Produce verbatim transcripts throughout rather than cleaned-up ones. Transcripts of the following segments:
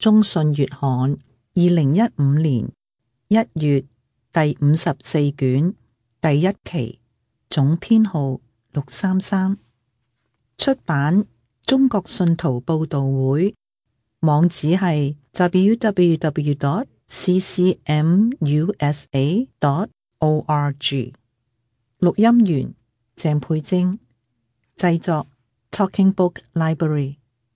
中信月刊二零一五年一月第五十四卷第一期，總編號六三三，出版中國信徒報道會，網址係 double-u double-u double-u 點 c c m u s a 點 o r g。 錄音員鄭佩貞，製作 Talking Book Library。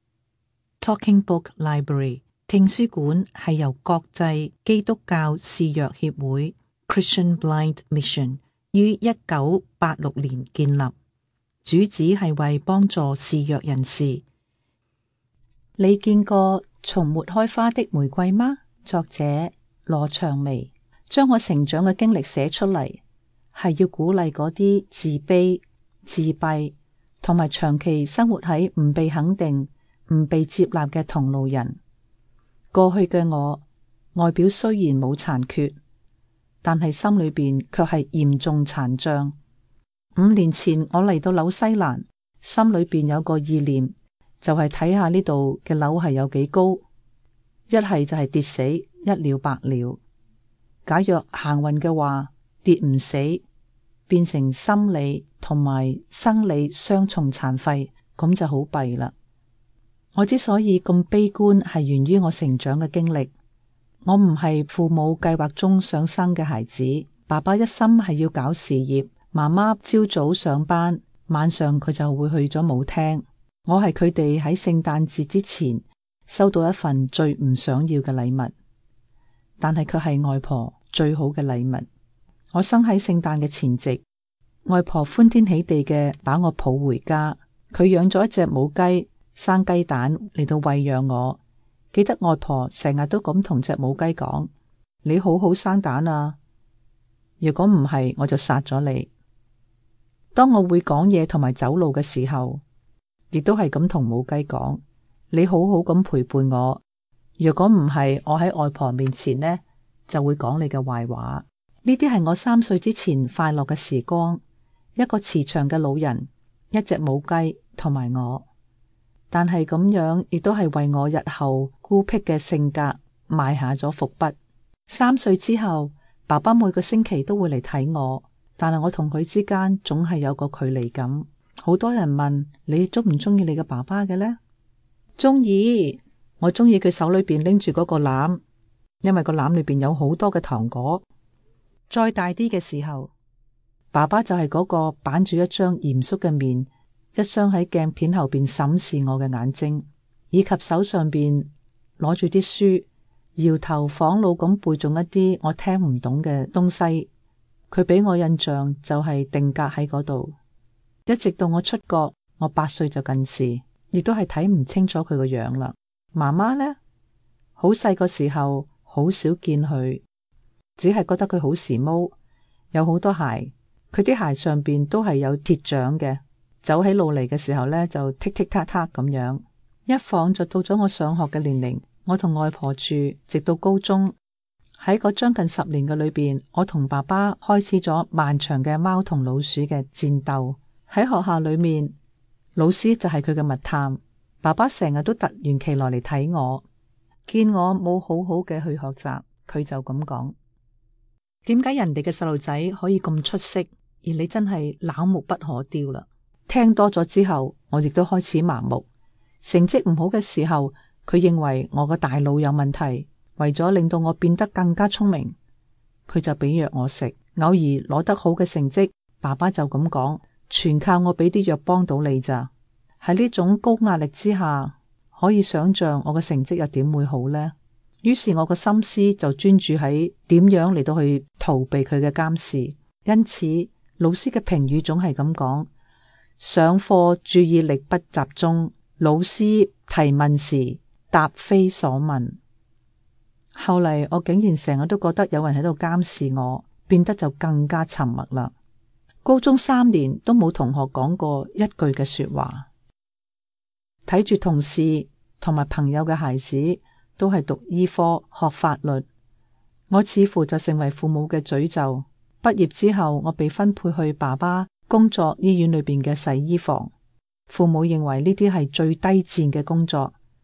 Talking Book Library 聽書館係由國際基督教視弱協會 Christian Blind Mission 於一九八六年建立，主旨係為幫助視弱人士。你見過從沒開花的玫瑰嗎？作者羅長薇。將我成長嘅經歷寫出嚟，係要鼓勵嗰啲自卑、自閉同埋長期生活喺唔被肯定、唔被接納嘅同路人。過去嘅我，外表雖然冇殘缺，但係心裏邊卻係嚴重殘障。五年前我嚟到紐西蘭，心裏邊有個意念，就係睇下呢度嘅樓係有幾高，一係就係跌死，一了百了。假若行運嘅話，跌唔死，變成心理同埋生理雙重殘廢，咁就好弊啦。我之所以咁悲觀，係源於我成長嘅經歷。我唔係父母計劃中想生嘅孩子，爸爸一心係要搞事業，媽媽朝早上班，晚上佢就會去咗舞廳。我係佢哋喺聖誕節之前收到一份最唔想要嘅禮物，但係卻係外婆最好嘅禮物。我生喺聖誕嘅前夕，外婆歡天喜地嘅把我抱回家。佢養咗一隻母雞，生雞蛋嚟到餵養我。記得外婆成日都咁同隻母雞講：你好好生蛋啊，如果唔係我就殺咗你。當我會講嘢同埋走路嘅時候，亦都係咁同母雞講：你好好咁陪伴我，如果唔係我喺外婆面前呢，就會講你嘅壞話。呢啲係我三歲之前快樂嘅時光，一個慈祥嘅老人，一隻母雞同埋我。但係咁樣亦都係為我日後孤僻嘅性格埋下咗伏筆。三歲之後，爸爸每個星期都會嚟睇我，但係我同佢之間總係有個距離感。好多人問你中唔中意你嘅爸爸嘅呢？中意，我中意佢手裏邊拎住嗰個籃，因為個籃裏邊有好多嘅糖果。再大啲嘅時候，爸爸就係嗰個板住一張嚴肅嘅面，一雙喺鏡片後邊審視我嘅眼睛，以及手上邊攞住啲書，搖頭晃腦咁背誦一啲我聽唔懂嘅東西。佢俾我印象就係定格喺嗰度，一直到我出國，我八歲就近視，亦都係睇唔清楚佢個樣啦。媽媽呢，好細個時候好少見佢，只係覺得佢好時髦，有好多鞋，佢啲鞋上邊都係有鐵掌嘅。走喺路嚟嘅時候呢，就踢踢踏踏咁樣。一晃就到咗我上學嘅年齡，我同外婆住，直到高中。喺嗰將近十年嘅裏邊，我同爸爸開始咗漫長嘅貓同老鼠嘅戰鬥。喺學校裏面，老師就係佢嘅密探，爸爸成日都突然其來嚟睇我，見我冇好好嘅去學習，佢就咁講：點解人哋嘅細路仔可以咁出色，而你真係冷目不可雕啦？聽多咗之後，我亦都開始麻木。成績唔好嘅時候，佢認為我個大腦有問題，為咗令到我變得更加聰明，佢就俾藥我食。偶爾攞得好嘅成績，爸爸就咁講：全靠我俾啲藥幫到你咋。喺呢種高壓力之下，可以想象我嘅成績又點會好呢？於是我個心思就專注喺點樣嚟到去逃避佢嘅監視。因此老師嘅評語總係咁講：上課注意力不集中，老師提問時答非所問。後嚟我竟然成日都覺得有人喺度監視我，變得就更加沉默啦。高中三年都冇同學講過一句嘅說話，睇住同事同埋朋友嘅孩子都係讀醫科學法律，我似乎就成為父母嘅詛咒。畢業之後，我被分配去爸爸工作醫院裏邊嘅洗衣房。父母認為呢啲係最低賤嘅工作，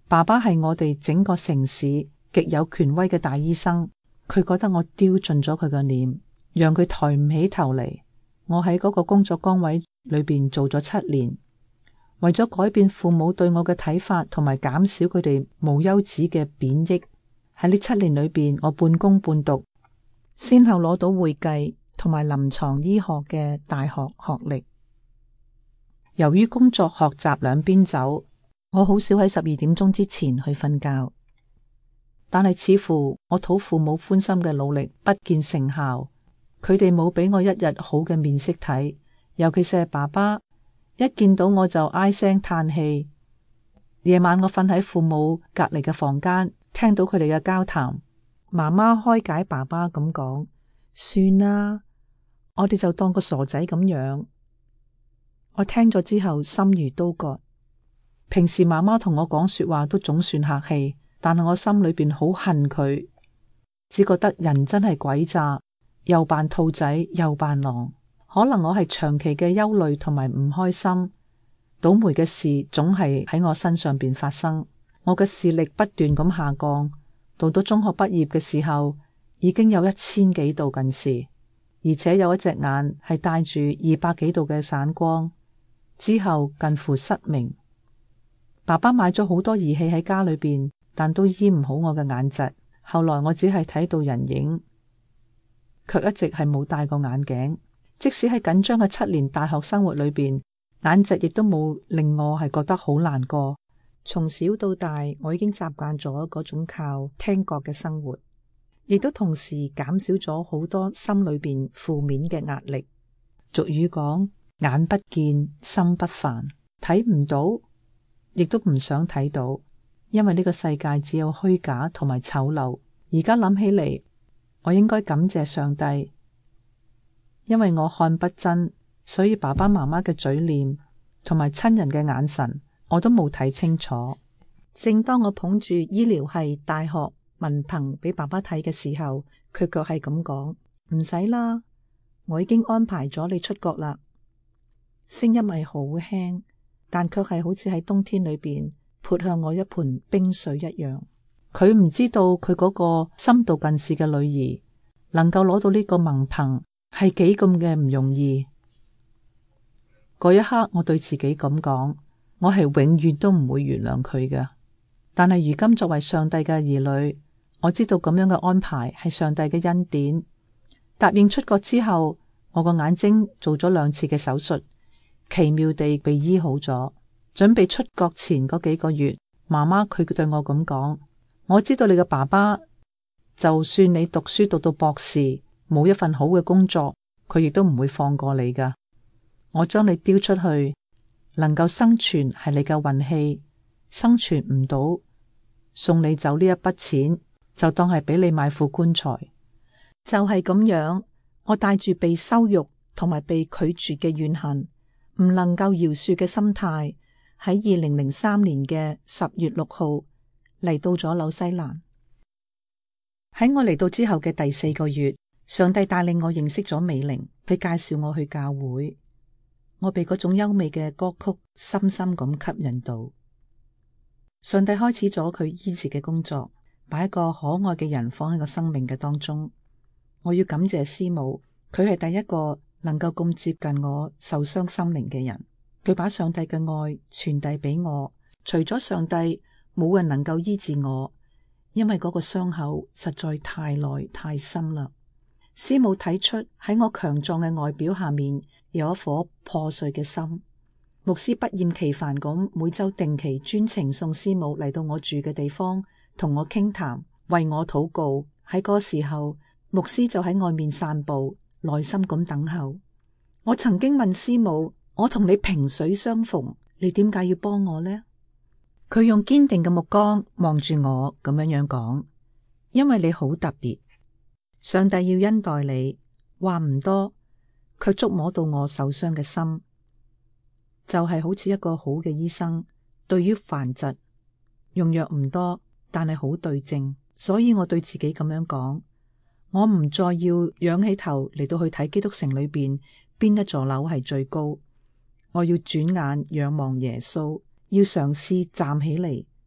爸爸係我哋整個城市極有權威嘅大醫生，佢覺得我丟盡咗佢嘅臉，讓佢抬唔起頭嚟。我喺嗰個工作崗位裏邊做咗七年，為咗改變父母對我嘅睇法，同埋減少佢哋無休止嘅貶抑。喺呢七年裏邊，我半工半讀，先後攞到會計同埋臨床醫學嘅大學學歷。由於工作學習兩邊走，我好少喺十二點鐘之前去瞓覺。但係似乎我討父母歡心嘅努力不見成效，佢哋冇俾我一日好嘅面色睇，尤其是係爸爸，一見到我就唉聲嘆氣。夜晚我瞓喺父母隔籬嘅房間，聽到佢哋嘅交談，媽媽開解爸爸咁講：算啦，我哋就當個傻仔咁樣。我聽咗之後心如刀割。平時媽媽同我講說話都總算客氣，但係我心裏邊好恨佢，只覺得人真係詭詐，又扮兔仔又扮狼。可能我係長期嘅憂慮同埋唔開心，倒霉嘅事總係喺我身上邊發生。我嘅視力不斷咁下降，到咗中學畢業嘅時候，已經有一千幾度近視，而且有一隻眼係帶住二百幾度嘅散光，之後近乎失明。爸爸買咗好多儀器喺家裏邊，但都醫唔好我嘅眼疾。後來我只係睇到人影，卻一直係冇戴過眼鏡。即使喺緊張嘅七年大學生活裏邊，眼疾亦都冇令我係覺得好難過。從小到大，我已經習慣咗嗰種靠聽覺嘅生活，亦都同時減少咗好多心裏邊負面嘅壓力。俗語講：眼不見心不煩，睇唔到，亦都唔想睇到，因為呢個世界只有虛假同埋醜陋。而家諗起嚟，我應該感謝上帝，因為我看不真，所以爸爸媽媽嘅嘴臉同埋親人嘅眼神，我都冇睇清楚。正當我捧住醫療系大學文憑俾爸爸睇嘅時候，佢卻係咁講：唔使啦，我已經安排咗你出國啦。聲音係好輕，但卻係好似喺冬天裏邊潑向我一盆冰水一樣。佢唔知道佢嗰個深度近視嘅女兒能夠攞到呢個文憑係幾咁嘅唔容易。嗰一刻我對自己咁講，我係永遠都唔會原諒佢嘅。但係如今作為上帝嘅兒女，我知道咁樣嘅安排係上帝嘅恩典。答應出國之後，我個眼睛做咗兩次嘅手術，奇妙地被醫好咗。準備出國前嗰幾個月，媽媽佢對我咁講：我知道你嘅爸爸，就算你讀書讀到博士，冇一份好嘅工作，佢亦都唔會放過你噶。我將你丟出去，能夠生存係你嘅運氣，生存唔到，送你走呢一筆錢就當係俾你買副棺材。就係咁樣，我帶住被羞辱同埋被拒絕嘅怨恨，唔能夠饒恕嘅心態，喺二零零三年嘅十月六號嚟到咗紐西蘭。喺我嚟到之後嘅第四個月，上帝帶領我認識咗美玲，佢介紹我去教會。我被嗰種優美嘅歌曲深深咁吸引到。上帝開始咗佢醫治嘅工作，把一個可愛嘅人放喺個生命嘅當中。我要感謝師母，佢係第一個能夠咁接近我受傷心靈嘅人。佢把上帝嘅愛傳遞俾我。除咗上帝，冇人能夠醫治我，因為嗰個傷口實在太耐太深啦。師母睇出喺我強壯嘅外表下面有一顆破碎嘅心。牧師不厭其煩咁每周定期專程送師母嚟到我住嘅地方，同我傾談，為我禱告。喺嗰個時候，牧師就喺外面散步，耐心咁等候。我曾經問師母：我同你萍水相逢，你點解要幫我呢？佢用堅定嘅目光望住我，咁樣樣講：因為你好特別。上帝要恩待你，話唔多，卻觸摸到我受傷嘅心，就係好似一個好嘅醫生，對於患疾用藥唔多，但係好對症。所以我對自己咁樣講：我唔再要仰起頭嚟到去睇基督城裏邊邊一座樓係最高，我要轉眼仰望耶穌，要嘗試站起嚟，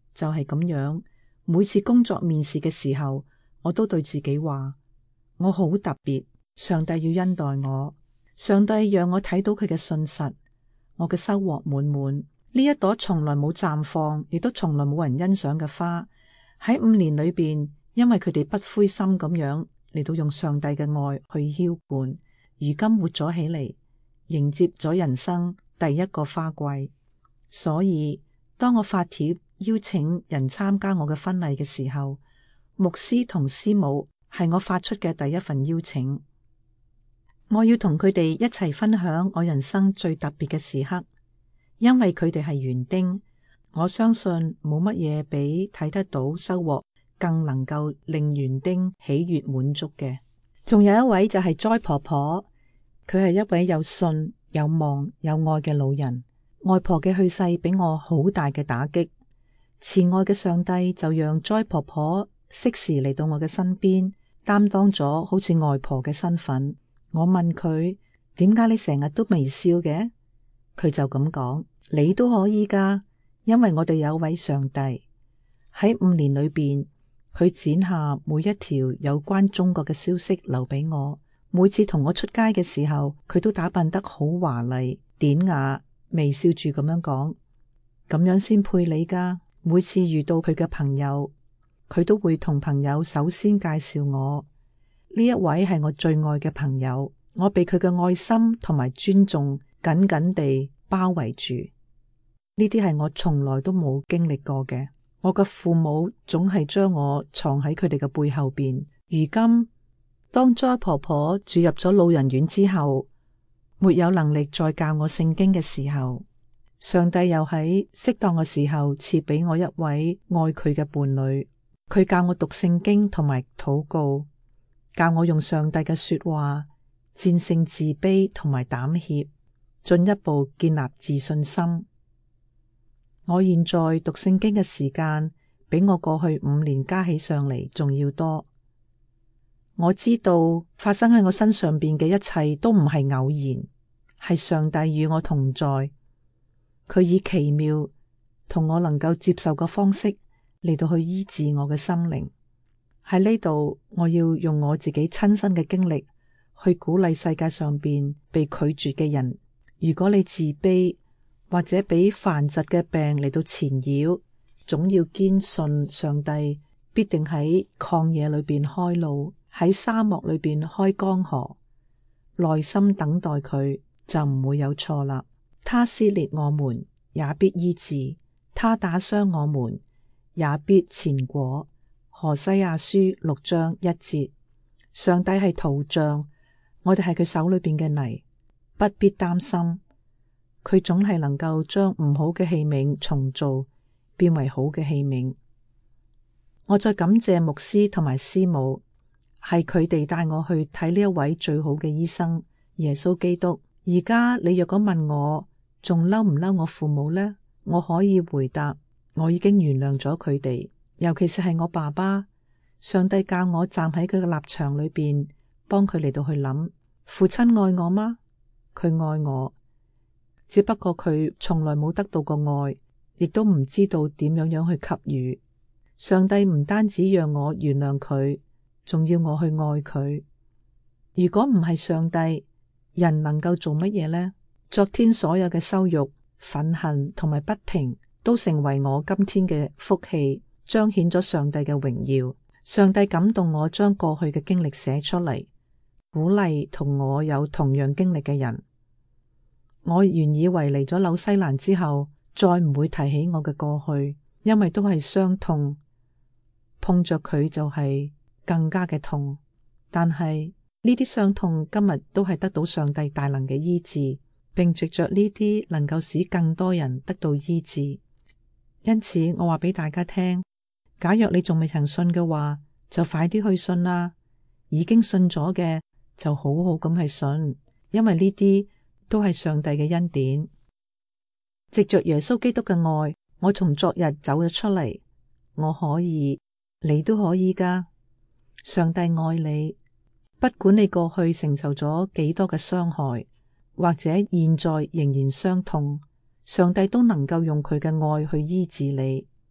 就係咁樣，每次工作面試嘅時候，我都對自己話，我好特別，上帝要恩待我，上帝讓我睇到佢嘅信實，我嘅收穫滿滿。呢一朵從來冇綻放，亦都從來冇人欣賞嘅花，喺五年裏邊，因為佢哋不灰心咁樣嚟到用上帝嘅愛去澆灌，如今活咗起嚟，迎接咗人生第一個花季。所以當我發帖邀請人參加我嘅婚禮嘅時候，牧師同師母係我發出嘅第一份邀請。我要同佢哋一齊分享我人生最特別嘅時刻，因為佢哋係園丁，我相信冇乜嘢比睇得到收穫更能夠令園丁喜悅滿足嘅。仲有一位就係災婆婆，佢係一位有信、有望、有愛嘅老人。外婆嘅去世俾我好大嘅打擊，慈愛嘅上帝就讓災婆婆適時嚟到我嘅身邊，擔當咗好似外婆嘅身份。我問佢，點解你成日都微笑嘅？佢就咁講，你都可以噶，因為我哋有位上帝。喺五年裏邊，佢剪下每一條有關中國嘅消息留俾我。每次同我出街嘅時候，佢都打扮得好華麗典雅，微笑住咁樣講，咁樣先配你噶。每次遇到佢嘅朋友，佢都會同朋友首先介紹我，呢一位係我最愛嘅朋友。我被佢嘅愛心同埋尊重緊緊地包圍住，呢啲係我從來都冇經歷過嘅。我嘅父母總係將我藏喺佢哋嘅背後邊。如今當災婆婆住入咗老人院之後，沒有能力再教我聖經嘅時候，上帝又喺適當嘅時候賜俾我一位愛佢嘅伴侶。佢教我讀聖經同埋禱告，教我用上帝嘅說話戰勝自卑同埋膽怯，進一步建立自信心。我現在讀聖經嘅時間比我過去五年加起上嚟仲要多。我知道發生喺我身上邊嘅一切都唔係偶然，係上帝與我同在。佢以奇妙同我能夠接受嘅方式嚟到去醫治我嘅心靈。喺呢度，我要用我自己親身嘅經歷去鼓勵世界上邊被拒絕嘅人。如果你自卑或者俾繁疾嘅病嚟到纏繞，總要堅信上帝必定喺曠野裏邊開路，喺沙漠裏邊開江河，耐心等待佢就唔會有錯啦。他撕裂我們，也必醫治；他打傷我們，也必前果。何西阿書六章一節。上帝係陶匠，我哋係佢手裏邊嘅泥，不必擔心，佢總係能夠將唔好嘅器皿重做，變為好嘅器皿。我再感謝牧師同埋師母，係佢哋帶我去睇呢一位最好嘅醫生耶穌基督。而家你若果問我仲嬲唔嬲我父母呢？我可以回答，我已經原諒咗佢哋，尤其是係我爸爸。上帝教我站喺佢嘅立場裏邊，幫佢嚟到去諗，父親愛我嗎？佢愛我，只不過佢從來冇得到過愛，亦都唔知道點樣樣去給予。上帝唔單止讓我原諒佢，仲要我去愛佢。如果唔係上帝，人能夠做乜嘢呢？昨天所有嘅羞辱、憤恨同埋不平，都成為我今天嘅福氣，彰顯咗上帝嘅榮耀。上帝感動我將過去嘅經歷寫出嚟，鼓勵同我有同樣經歷嘅人。我原以為嚟咗紐西蘭之後，再唔會提起我嘅過去，因為都係傷痛，碰着佢就係更加嘅痛。但係呢啲傷痛今日都係得到上帝大能嘅醫治，並藉着呢啲能夠使更多人得到醫治。因此我話俾大家聽，假若你仲未曾信嘅話，就快啲去信啦。已經信咗嘅就好好咁去信，因為呢啲都係上帝嘅恩典。藉着耶穌基督嘅愛，我從昨日走咗出嚟，我可以，你都可以噶。上帝愛你，不管你過去承受咗幾多嘅傷害，或者現在仍然傷痛，上帝都能夠用佢嘅愛去醫治你。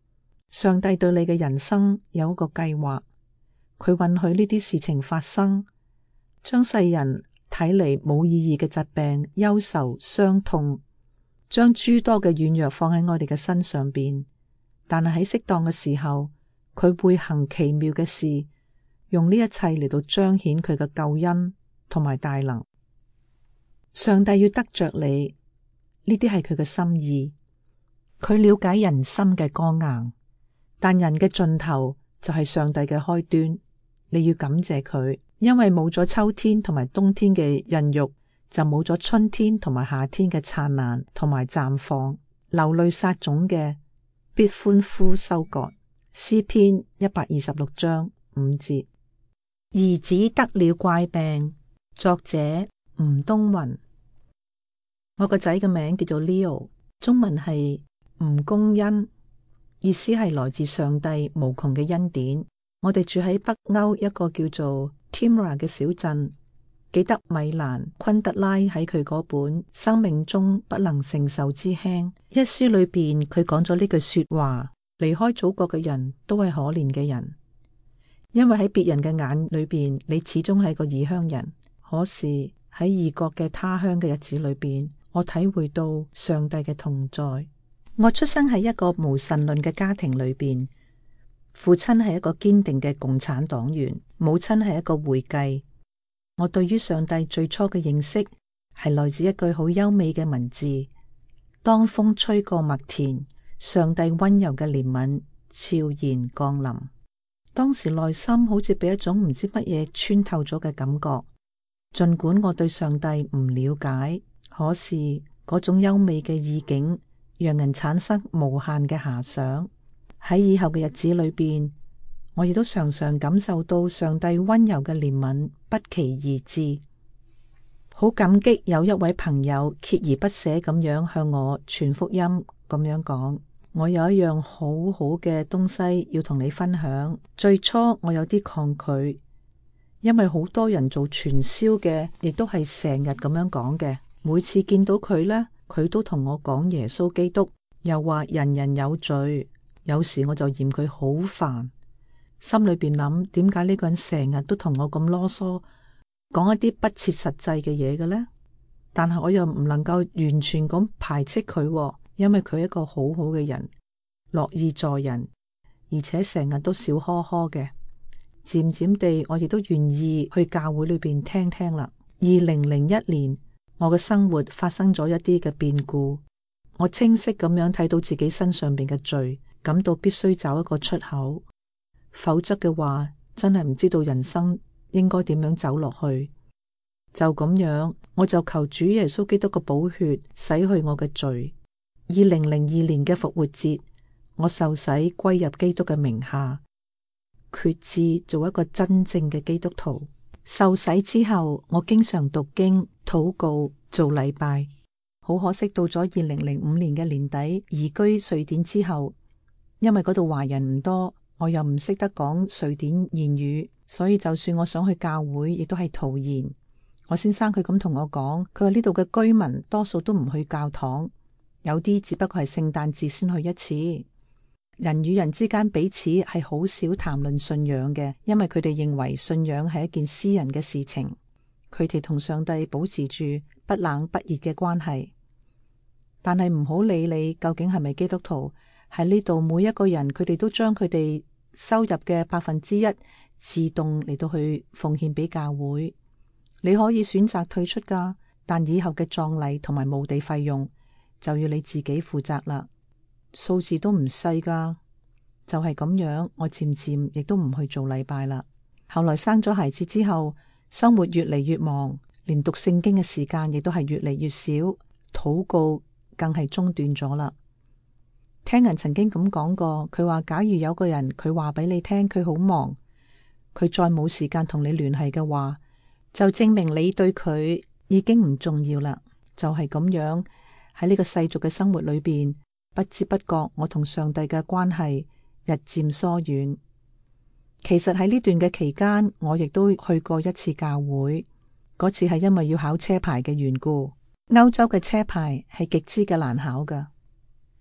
上帝對你嘅人生有一個計劃，佢允許呢啲事情發生，將世人睇嚟冇意義嘅疾病、憂愁、傷痛，將諸多嘅軟弱放喺我哋嘅身上邊，但係喺適當嘅時候，佢會行奇妙嘅事，用呢一切嚟到彰顯佢嘅救恩同埋大能。上帝要得着你，呢啲係佢嘅心意。佢了解人心嘅剛硬，但人嘅盡頭就係上帝嘅開端。你要感謝佢，因為冇咗秋天同埋冬天嘅孕育，就冇咗春天同埋夏天嘅燦爛同埋綻放。流淚撒種嘅，必歡呼收割。詩篇一百二十六章五節。兒子得了怪病，作者吳東雲。我個仔嘅名叫做 Leo， 中文係吳公恩，意思係來自上帝無窮嘅恩典。我哋住喺北歐一個叫做 Timra 嘅小鎮，記得米蘭昆德拉喺佢嗰本《生命中不能承受之輕》一書裏邊，佢講咗呢句說話：離開祖國嘅人都係可憐嘅人，因為喺別人嘅眼裏邊，你始終係個異鄉人。可是喺異國嘅他鄉嘅日子裏邊，我體會到上帝嘅同在。我出生喺一個無神論嘅家庭裏邊，父親係一個堅定嘅共產黨員，母親係一個會計。我對於上帝最初嘅認識係來自一句好優美嘅文字：當風吹過麥田，上帝溫柔嘅憐憫悄然降臨。當時內心好似被一種唔知乜嘢穿透咗嘅感覺，盡管我對上帝唔了解，可是嗰種優美嘅意境讓人產生無限嘅遐想。喺以後嘅日子裏邊，我亦都常常感受到上帝溫柔嘅憐憫不期而至。好感激有一位朋友鍥而不捨咁樣向我傳福音，咁樣講：我有一樣好好嘅東西要同你分享。最初我有啲抗拒，因為好多人做傳銷嘅，亦都係成日咁樣講嘅。每次見到佢呢，佢都同我講耶穌基督，又話人人有罪。有時我就嫌佢好煩，心裏邊諗，點解呢個人成日都同我咁囉嗦，講一啲不切實際嘅嘢嘅呢？但係我又唔能夠完全咁排斥佢，因為佢係一個好好嘅人，樂意助人，而且成日都笑呵呵嘅。漸漸地，我亦都願意去教會裏邊聽聽啦。二零零一年，我嘅生活發生咗一啲嘅變故，我清晰咁樣睇到自己身上邊嘅罪，感到必須找一個出口，否則嘅話真係唔知道人生應該點樣走落去。就咁樣，我就求主耶穌基督嘅寶血洗去我嘅罪。二零零二年嘅復活節，我受洗歸入基督嘅名下，決志做一個真正嘅基督徒。受洗之後，我經常讀經、禱告、做禮拜。好可惜，到咗二零零五年嘅年底，移居瑞典之後，因為嗰度華人唔多，我又唔識得講瑞典言語，所以就算我想去教會，亦都係徒然。我先生佢咁同我講，佢話呢度嘅居民多數都唔去教堂，有啲只不過係聖誕節先去一次。人與人之間彼此係好少談論信仰嘅，因為佢哋認為信仰係一件私人嘅事情。佢哋同上帝保持住不冷不熱嘅關係。但係唔好理你究竟係咪基督徒，喺呢度每一個人佢哋都將佢哋收入嘅百分之一自動嚟到去奉獻俾教會。你可以選擇退出噶，但以後嘅葬禮同埋墓地費用就要你自己負責啦。數字都唔細噶，就係咁樣，我漸漸亦都唔去做禮拜啦。後來生咗孩子之後，生活越嚟越忙，連讀聖經嘅時間亦都係越嚟越少，禱告更係中斷咗啦。聽人曾經咁講過，佢話假如有個人佢話俾你聽佢好忙，佢再冇時間同你聯繫嘅話，就證明你對佢已經唔重要啦。就係咁樣，喺呢個世俗嘅生活裏邊，不知不覺我同上帝嘅關係日漸疏遠。其實喺呢段嘅期間，我亦都去過一次教會，嗰次係因為要考車牌嘅緣故。歐洲嘅車牌係極之嘅難考噶，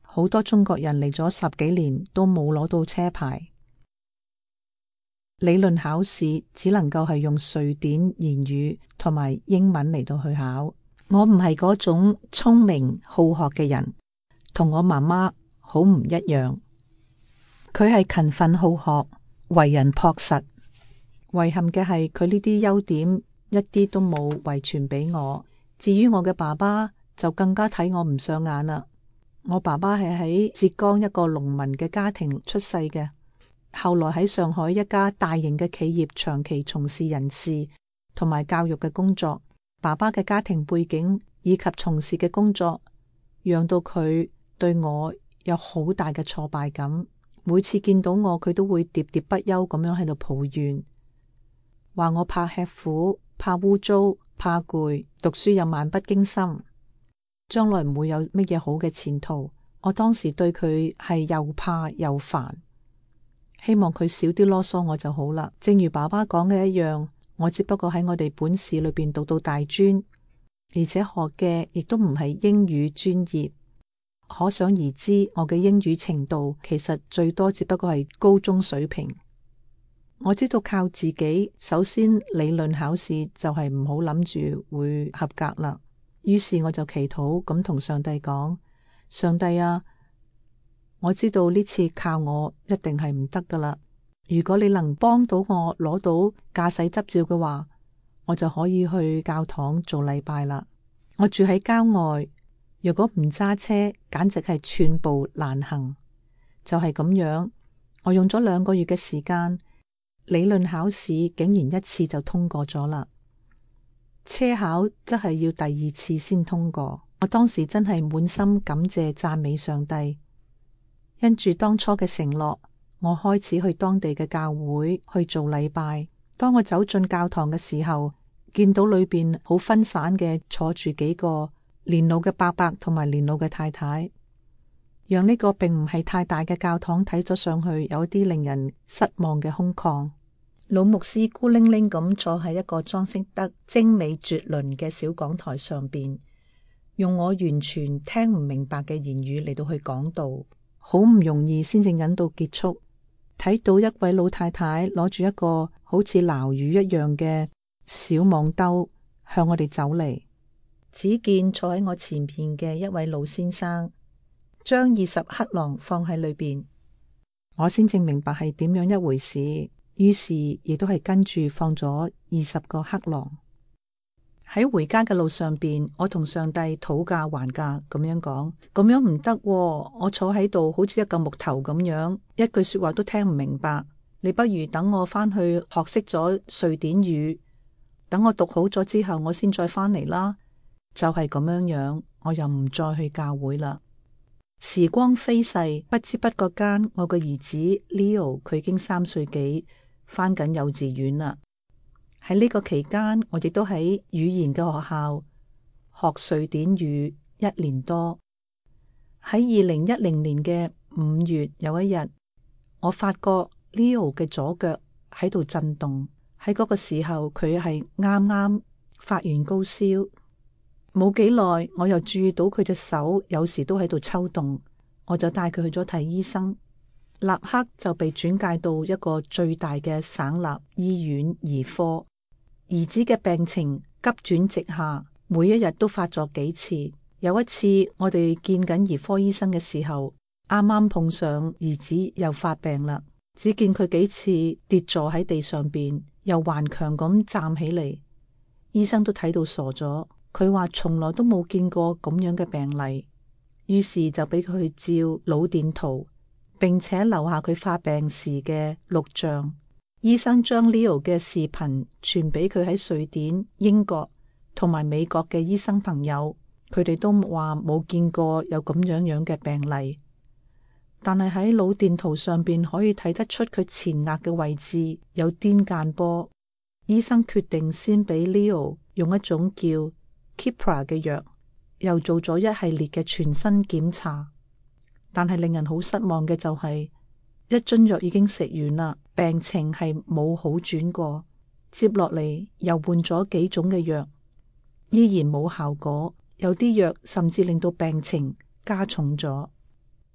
好多中國人嚟咗十幾年都冇攞到車牌。理論考試只能夠係用瑞典言語同埋英文嚟到去考。我唔係嗰種聰明好學嘅人，同我媽媽好唔一樣。佢係勤奮好學，為人樸實。遺憾嘅係佢呢啲優點一啲都冇遺傳俾我。至於我嘅爸爸就更加睇我唔上眼啦。我爸爸係喺浙江一個農民嘅家庭出世嘅，後來喺上海一家大型嘅企業長期從事人事同埋教育嘅工作。爸爸嘅家庭背景以及從事嘅工作，讓到佢對我有好大嘅挫敗感。每次見到我，佢都會喋喋不休咁樣喺度抱怨，話我怕吃苦、怕污糟、怕攰，讀書又漫不經心，將來唔會有乜嘢好嘅前途。我當時對佢係又怕又煩，希望佢少啲囉嗦我就好啦。正如爸爸講嘅一樣，我只不過喺我哋本市裏邊讀到大專，而且學嘅亦都唔係英語專業，可想而知我嘅英語程度其實最多只不過係高中水平。我知道靠自己，首先理論考試就係唔好諗住會合格啦。於是我就祈禱咁同上帝講：上帝啊，我知道呢次靠我一定係唔得噶啦。如果你能幫到我攞到駕駛執照嘅話，我就可以去教堂做禮拜啦。我住喺郊外，如果唔揸車，簡直係寸步難行。就係咁樣，我用咗兩個月嘅時間，理論考試竟然一次就通過咗啦。車考則係要第二次先通過。我當時真係滿心感謝讚美上帝，因住當初嘅承諾，我開始去當地嘅教會去做禮拜。當我走進教堂嘅時候，見到裏邊好分散嘅坐住幾個年老嘅伯伯同埋年老嘅太太，讓呢個並唔係太大嘅教堂睇咗上去有啲令人失望嘅空曠。老牧師孤零零咁坐喺一個裝飾得精美絕倫嘅小講台上邊，用我完全聽唔明白嘅言語嚟到去講道，好唔容易先正引到結束。睇到一位老太太攞住一個好似撈魚一樣嘅小網兜向我哋走嚟，只見坐喺我前邊嘅一位老先生將二十克郎放喺裏邊，我先正明白係點樣一回事，於是亦都係跟住放咗二十個克郎。喺回家嘅路上邊，我同上帝討價還價咁樣講，咁樣唔得喎，我坐喺度好似一嚿木頭咁樣，一句說話都聽唔明白。你不如等我翻去學識咗瑞典語，等我讀好咗之後，我先再翻嚟啦。就係咁樣樣，我又唔再去教會啦。時光飛逝，不知不覺間，我個兒子 Leo 佢已經三歲幾，翻緊幼稚園啦。喺呢個期間，我亦都喺語言嘅學校學瑞典語一年多。喺二零一零年嘅五月有一日，我發覺 Leo 嘅左腳喺度震動。喺嗰個時候，佢係啱啱發完高燒，冇幾耐，我又注意到佢隻手有時都喺度抽動，我就帶佢去咗睇醫生，立刻就被轉介到一個最大嘅省立醫院兒科。兒子嘅病情急轉直下，每一日都發作幾次。有一次我哋見緊兒科醫生嘅時候，啱啱碰上兒子又發病啦。只見佢幾次跌坐喺地上邊，又頑強咁站起嚟，醫生都睇到傻咗。佢話從來都冇見過咁樣嘅病例，於是就俾佢去照腦電圖，並且留下佢發病時嘅錄像。醫生將 Leo 嘅視頻傳俾佢喺瑞典、英國同埋美國嘅醫生朋友，佢哋都話冇見過有咁樣樣嘅病例。但係喺腦電圖上邊可以睇得出佢前額嘅位置有癲癇波。醫生決定先俾 Leo 用一種叫 Keppra 嘅藥，又做咗一系列嘅全身檢查。但係令人好失望嘅就係，一樽藥已經食完啦，病情係冇好轉過。接落嚟又換咗幾種嘅藥，依然冇效果。有啲藥甚至令到病情加重咗。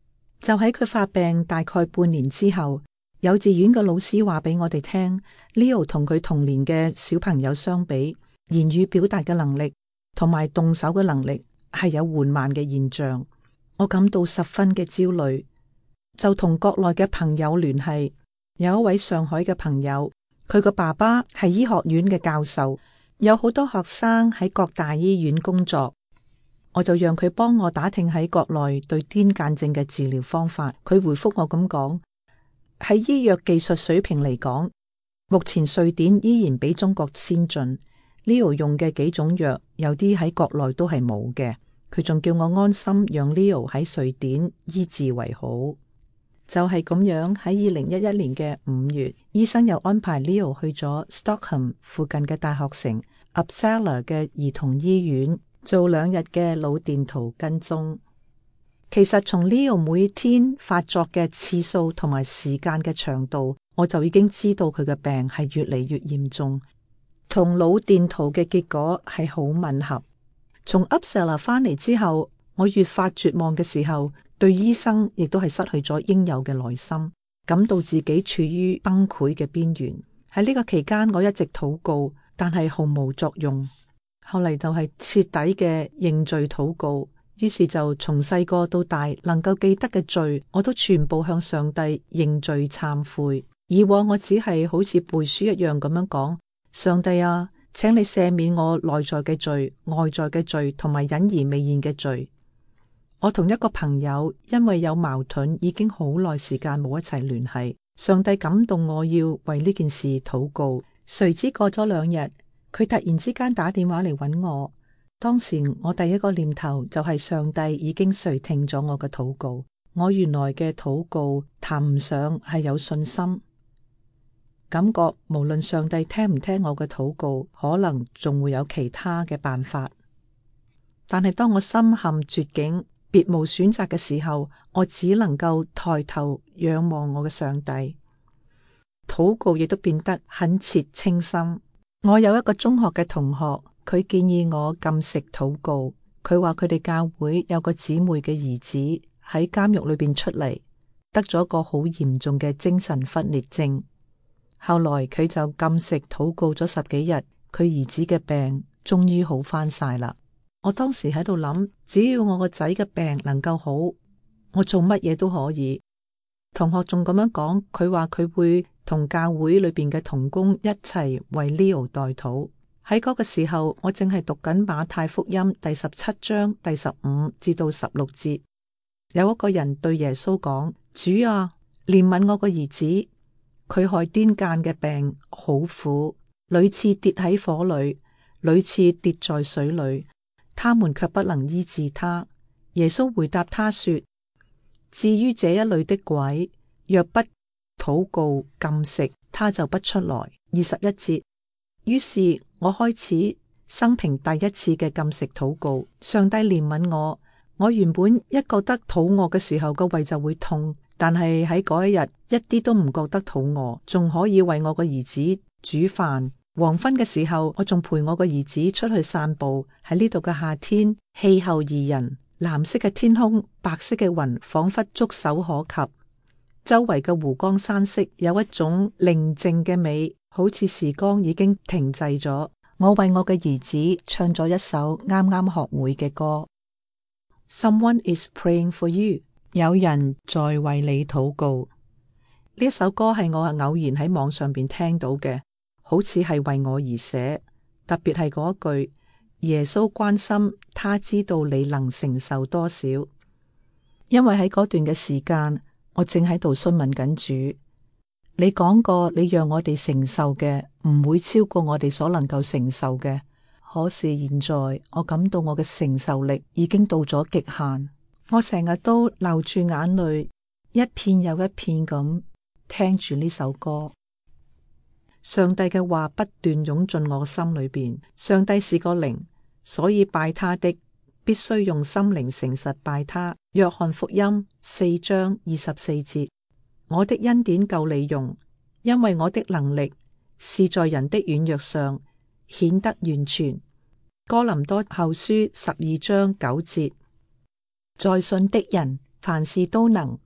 就喺佢發病大概半年之後，幼稚園嘅老師話俾我哋聽， Leo 同佢同年嘅小朋友相比，言語表達嘅能力同埋動手嘅能力係有緩慢嘅現象。我感到十分嘅焦慮，就同國內嘅朋友聯繫。有一位上海嘅朋友，佢個爸爸係醫學院嘅教授，有好多學生喺各大醫院工作。我就讓佢幫我打聽喺國內對癲癇症嘅治療方法。佢回覆我咁講，喺醫藥技術水平嚟講，目前瑞典依然比中國先進。Leo 用嘅幾種藥，有啲喺國內都係冇嘅。佢仲叫我安心，讓 Leo 喺瑞典醫治為好。就係咁樣，喺二零一一年嘅五月，醫生又安排 Leo 去咗 Stockholm 附近嘅大學城 Uppsala 嘅兒童醫院做兩日嘅腦電圖跟蹤。其實從 Leo 每天發作嘅次數同埋時間嘅長度，我就已經知道佢嘅病係越嚟越嚴重，同腦電圖嘅結果係好吻合。從 Uppsala 翻嚟之後，我越發絕望嘅時候，對醫生亦都係失去咗應有嘅耐心，感到自己處於崩潰嘅邊緣。喺呢個期間，我一直禱告，但係毫無作用。後嚟就係徹底嘅認罪禱告，於是就從細個到大能夠記得嘅罪，我都全部向上帝認罪懺悔。以往我只係好似背書一樣咁樣講，上帝啊，請你赦免我內在嘅罪、外在嘅罪同埋隱而未現嘅罪。我同一個朋友因為有矛盾，已經好耐時間冇一齊聯繫。上帝感動我要為呢件事禱告，誰知過咗兩日，佢突然之間打電話嚟揾我。當時我第一個念頭就係上帝已經垂聽咗我嘅禱告。我原來嘅禱告談唔上係有信心，感覺無論上帝聽唔聽我嘅禱告，可能仲會有其他嘅辦法。但係當我深陷絕境，別無選擇嘅時候，我只能夠抬頭仰望我嘅上帝。禱告亦都變得懇切清心。我有一個中學嘅同學，佢建議我禁食禱告。佢話佢哋教會有個姊妹嘅兒子喺監獄裏邊出嚟，得咗個好嚴重嘅精神分裂症。後來佢就禁食禱告咗十幾日，佢兒子嘅病終於好翻晒啦。我當時喺度諗，只要我個仔嘅病能夠好，我做乜嘢都可以。同學仲咁樣講，佢話佢會同教會裏邊嘅同工一齊為 Leo 代禱。喺嗰個時候，我正係讀緊馬太福音第十七章第十五至到十六節，有一個人對耶穌講：主啊，憐憫我個兒子，佢害癲癇嘅病好苦，屢次跌喺火裏，屢次跌在水裏。他們卻不能醫治他。耶穌回答他說：至於這一類的鬼，若不禱告禁食，他就不出來。二十一節。於是我開始生平第一次嘅禁食禱告。上帝憐憫我。我原本一覺得肚餓嘅時候個胃就會痛，但係喺嗰一日一啲都唔覺得肚餓，仲可以為我個兒子煮飯。黃昏嘅時候，我仲陪我個兒子出去散步。喺呢度嘅夏天，氣候宜人，藍色嘅天空，白色嘅雲，仿佛觸手可及。周圍嘅湖光山色有一種寧靜嘅美，好似時光已經停滯咗。我為我嘅兒子唱咗一首啱啱學會嘅歌。Someone is praying for you， 有人在為你禱告。呢一首歌係我偶然喺網上邊聽到嘅。好似係為我而寫，特別係嗰句耶穌關心，他知道你能承受多少。因為喺嗰段嘅時間，我正喺度詢問緊主，你講過你讓我哋承受嘅唔會超過我哋所能夠承受嘅，可是現在我感到我嘅承受力已經到咗極限。我成日都流住眼淚，一片又一片咁聽住呢首歌。上帝嘅話不斷湧進我心裏邊。上帝是個靈，所以拜他的必須用心靈誠實拜他。約翰福音四章二十四節。我的恩典夠你用，因為我的能力是在人的軟弱上顯得完全。哥林多後書十二章九節。在信的人凡事都能，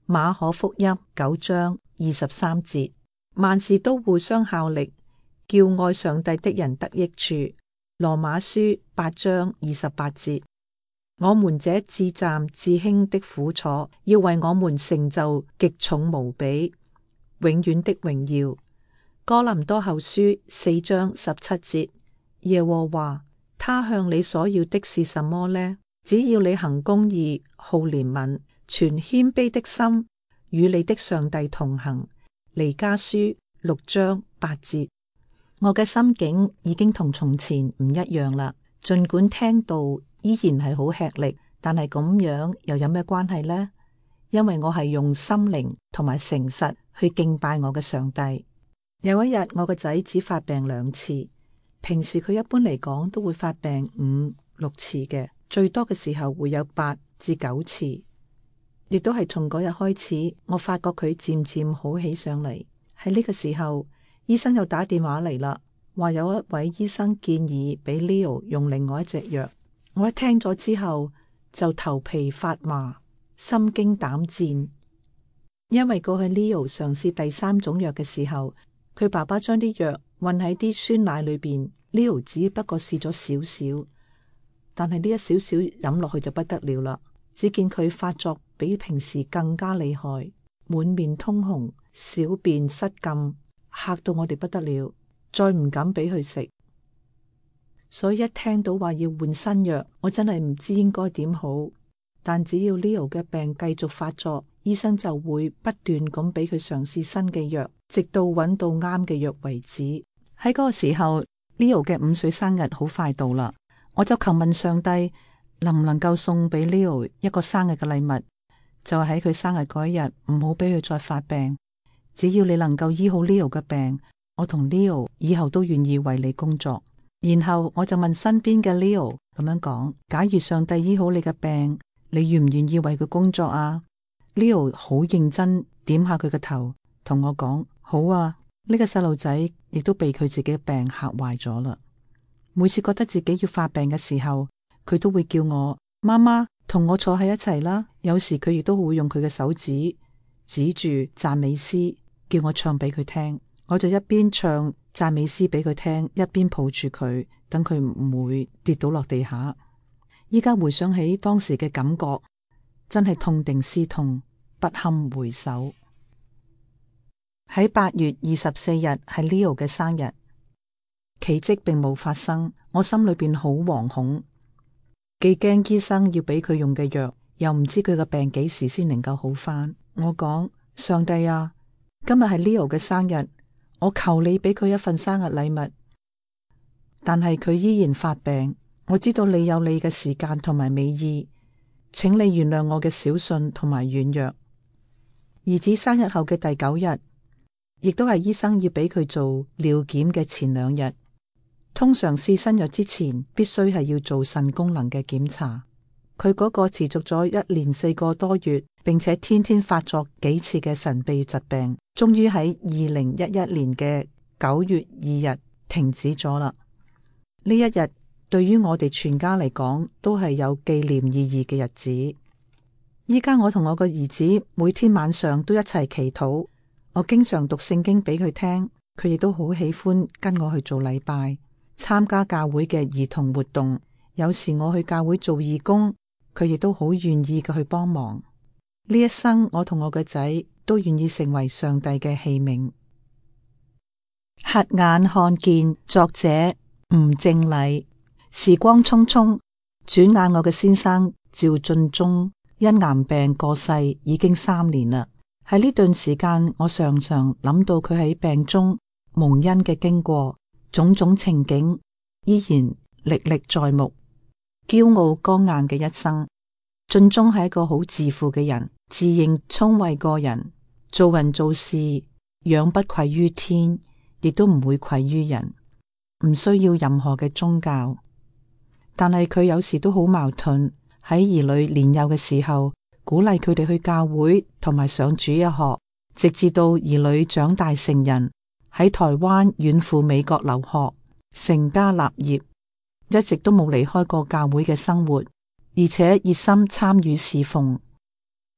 馬可福音九章二十三節，萬事都互相效力，叫愛上帝的人得益處。羅馬書八章二十八節，我們這至暫至輕的苦楚，要為我們成就極重無比、永遠的榮耀。哥林多後書四章十七節，耶和華他向你所要的是什麼呢？只要你行公義、好憐憫、存謙卑的心，與你的上帝同行。彌迦書六章八節。我嘅心境已經同從前唔一樣啦。盡管聽道依然係好吃力，但係咁樣又有咩關係呢？因為我係用心靈同埋誠實去敬拜我嘅上帝。有一日，我個仔只發病兩次，平時佢一般嚟講都會發病五六次嘅，最多嘅時候會有八至九次。亦都係從嗰日開始，我發覺佢漸漸好起上嚟。喺呢個時候，醫生又打電話嚟啦，話有一位醫生建議俾 Leo 用另外一隻藥。我一聽咗之後就頭皮發麻，心驚膽戰，因為過去 Leo 嘗試第三種藥嘅時候，佢爸爸將啲藥混喺啲酸奶裏邊， Leo 只不過試咗少少，但係呢一少少飲落去就不得了啦。只見佢發作比平時更加厲害，滿面通紅，小便失禁，嚇到我哋不得了，再唔敢俾佢食。所以一聽到話要換新藥，我真係唔知應該點好。但只要 Leo 嘅病繼續發作，醫生就會不斷咁俾佢嘗試新嘅藥，直到揾到啱嘅藥為止。喺嗰個時候， Leo 嘅五歲生日好快到啦，我就求問上帝能唔能夠送俾 Leo 一個生日嘅禮物，就係喺佢生日嗰一日唔好俾佢再發病。只要你能夠醫好 Leo 嘅病，我同 Leo 以後都願意為你工作。然後我就問身邊嘅 Leo 咁樣講：假如上帝醫好你嘅病，你願唔願意為佢工作啊？ Leo 好認真點下佢嘅頭，同我講：好啊。呢個細路仔亦都被佢自己嘅病嚇壞咗啦。每次覺得自己要發病嘅時候，佢都會叫我媽媽同我坐喺一齊啦。有時佢亦都會用佢嘅手指指住讚美詩，叫我唱俾佢聽。我就一邊唱讚美詩俾佢聽，一邊抱住佢，等佢唔會跌倒落地下。依家回想起當時嘅感覺，真係痛定思痛，不堪回首。喺八月二十四日係 Leo 嘅生日，奇蹟並冇發生，我心裏邊好惶恐，既驚醫生要俾佢用嘅藥，又唔知佢嘅病幾時先能夠好返。我講：上帝啊，今日係 Leo 嘅生日，我求你俾佢一份生日禮物。但係佢依然發病，我知道你有你嘅時間同埋美意，請你原諒我嘅小信同埋軟弱。兒子生日後嘅第九日，亦都係醫生要俾佢做尿檢嘅前兩日。通常試新藥之前，必須係要做腎功能嘅檢查。佢嗰個持續咗一年四個多月，並且天天發作幾次嘅神秘疾病，終於喺二零一一年嘅九月二日停止咗啦。呢一日對於我哋全家嚟講，都係有紀念意義嘅日子。依家我同我個兒子每天晚上都一齊祈禱，我經常讀聖經俾佢聽，佢亦都好喜歡跟我去做禮拜，參加教會嘅兒童活動。有時我去教會做義工，佢亦都好願意嘅去幫忙。呢一生我同我個仔都願意成為上帝嘅器皿。瞎眼看見，作者吳正禮。時光匆匆，轉眼我嘅先生趙俊忠因癌病過世已經三年啦。喺呢段時間，我常常諗到佢喺病中蒙恩嘅經過，種種情景依然歷歷在目。驕傲剛硬嘅一生，俊忠係一個好自負嘅人，自認聰慧過人，做人做事仰不愧於天，亦都唔會愧於人，唔需要任何嘅宗教。但係佢有時都好矛盾，喺兒女年幼嘅時候，鼓勵佢哋去教會同埋上主日學，直至到兒女長大成人，喺台灣遠赴美國留學，成家立業，一直都冇離開過教會嘅生活，而且熱心參與侍奉。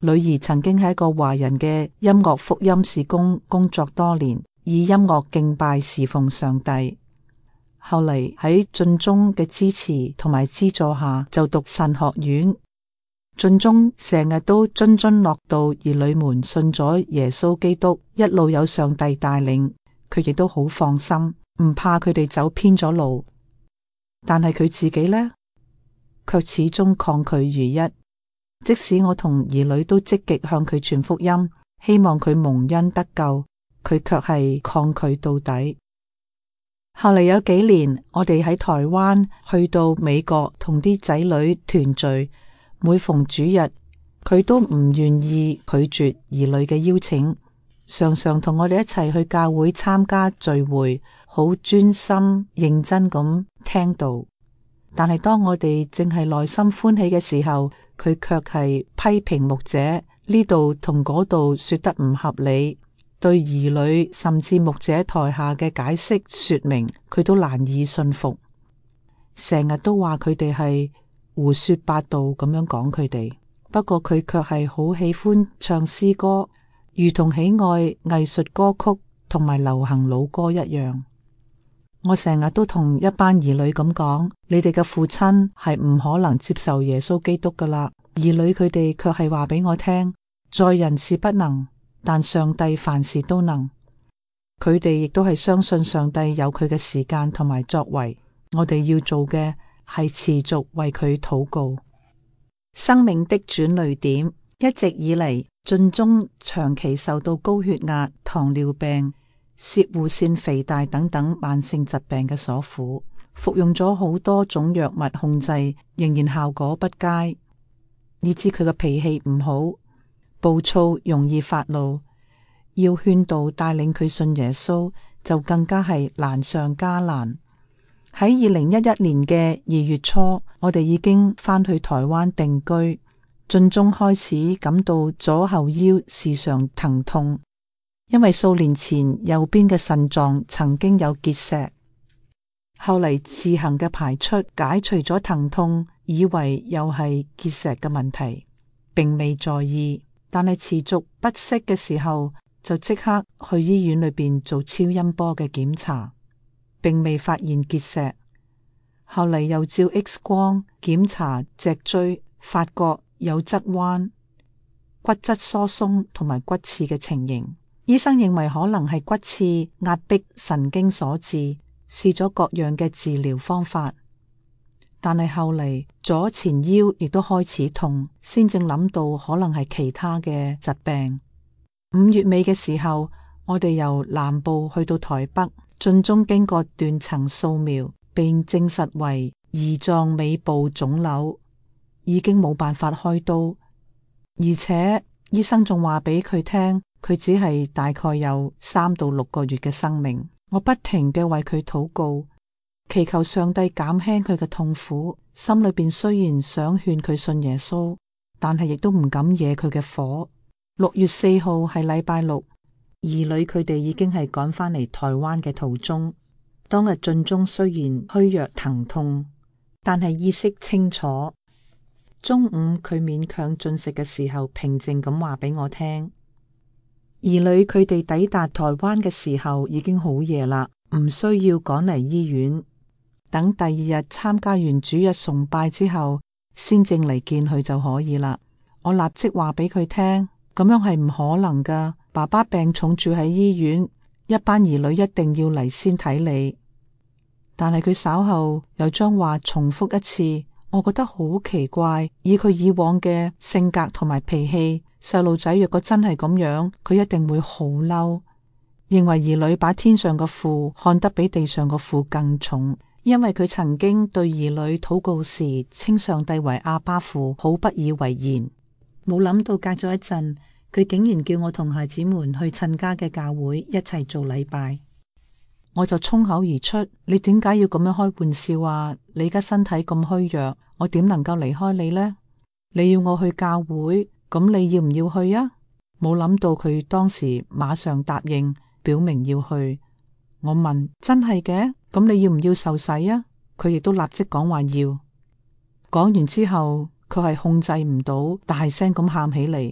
女兒曾經喺一個華人嘅音樂福音事工工作多年，以音樂敬拜侍奉上帝。後嚟喺晉中嘅支持同埋資助下，就讀神學院。晉中成日都津津樂道兒女們信咗耶穌基督，一路有上帝帶領，佢亦都好放心，唔怕佢哋走偏咗路。但係佢自己呢，卻始終抗拒如一。即使我同兒女都積極向佢傳福音，希望佢蒙恩得救，佢卻係抗拒到底。後嚟有幾年，我哋喺台灣去到美國同啲仔女團聚，每逢主日，佢都唔願意拒絕兒女嘅邀請，常常同我哋一齊去教會參加聚會，好專心認真咁聽道。但係當我哋正係內心歡喜嘅時候，佢卻係批評牧者呢度同嗰度說得唔合理，對兒女甚至牧者台下嘅解釋說明，佢都難以信服，成日都話佢哋係胡說八道咁樣講佢哋。不過佢卻係好喜歡唱詩歌，如同喜愛藝術歌曲同埋流行老歌一樣。我成日都同一班兒女咁講，你哋嘅父親係唔可能接受耶穌基督噶啦。兒女佢哋卻係話俾我聽，在人是不能，但上帝凡事都能。佢哋亦都係相信上帝有佢嘅時間同埋作為。我哋要做嘅係持續為佢禱告。生命的轉捩點，一直以嚟，晉中長期受到高血壓、糖尿病、攝護腺肥大等等慢性疾病嘅所苦，服用咗好多種藥物控制，仍然效果不佳，以致佢嘅脾氣唔好，暴躁，容易發怒。要勸導帶領佢信耶穌，就更加係難上加難。喺二零一一年嘅二月初，我哋已經返去台灣定居。晉中開始感到左後腰時常疼痛，因為數年前右邊嘅腎臟曾經有結石，後嚟自行嘅排出解除咗疼痛，以為又係結石嘅問題，並未在意。但係持續不適嘅時候，就即刻去醫院裏邊做超音波嘅檢查，並未發現結石。後嚟又照 X 光檢查脊椎，發覺有側彎、骨質疏鬆同埋骨刺嘅情形。醫生認為可能係骨刺壓迫神經所致，試咗各樣嘅治療方法，但係後嚟左前腰亦都開始痛，先正諗到可能係其他嘅疾病。五月尾嘅時候，我哋由南部去到台北，晉中經過斷層掃描，並證實為胰臟尾部腫瘤，已經冇辦法開刀，而且醫生仲話俾佢聽，佢只係大概有三到六個月嘅生命。我不停嘅為佢禱告，祈求上帝減輕佢嘅痛苦。心裏邊雖然想勸佢信耶穌，但係亦都唔敢惹佢嘅火。六月四號係禮拜六，兒女佢哋已經係趕返嚟台灣嘅途中。當日晉中雖然虛弱疼痛，但係意識清楚。中午佢勉強進食嘅時候，平靜咁話俾我聽。兒女佢哋抵達台灣嘅時候已經好夜啦，唔需要趕嚟醫院。等第二日參加完主日崇拜之後，先正嚟見佢就可以啦。我立即話俾佢聽，咁樣係唔可能噶。爸爸病重住喺醫院，一班兒女一定要嚟先睇你。但係佢稍後又將話重複一次，我覺得好奇怪。以佢以往嘅性格同埋脾氣，細路仔若果真係咁樣，佢一定會好嬲，認為兒女把天上嘅父看得比地上嘅父更重。因為佢曾經對兒女禱告時稱上帝為阿爸父，好不以為然。冇諗到隔咗一陣，佢竟然叫我同孩子們去親家嘅教會一齊做禮拜。我就衝口而出：你點解要咁樣開玩笑啊？你而家身體咁虛弱，我點能夠離開你呢？你要我去教會，咁你要唔要去啊？冇諗到佢當時馬上答應，表明要去。我問：真係嘅？咁你要唔要受洗啊？佢亦都立即講話要。講完之後，佢係控制唔到，大聲咁喊起嚟。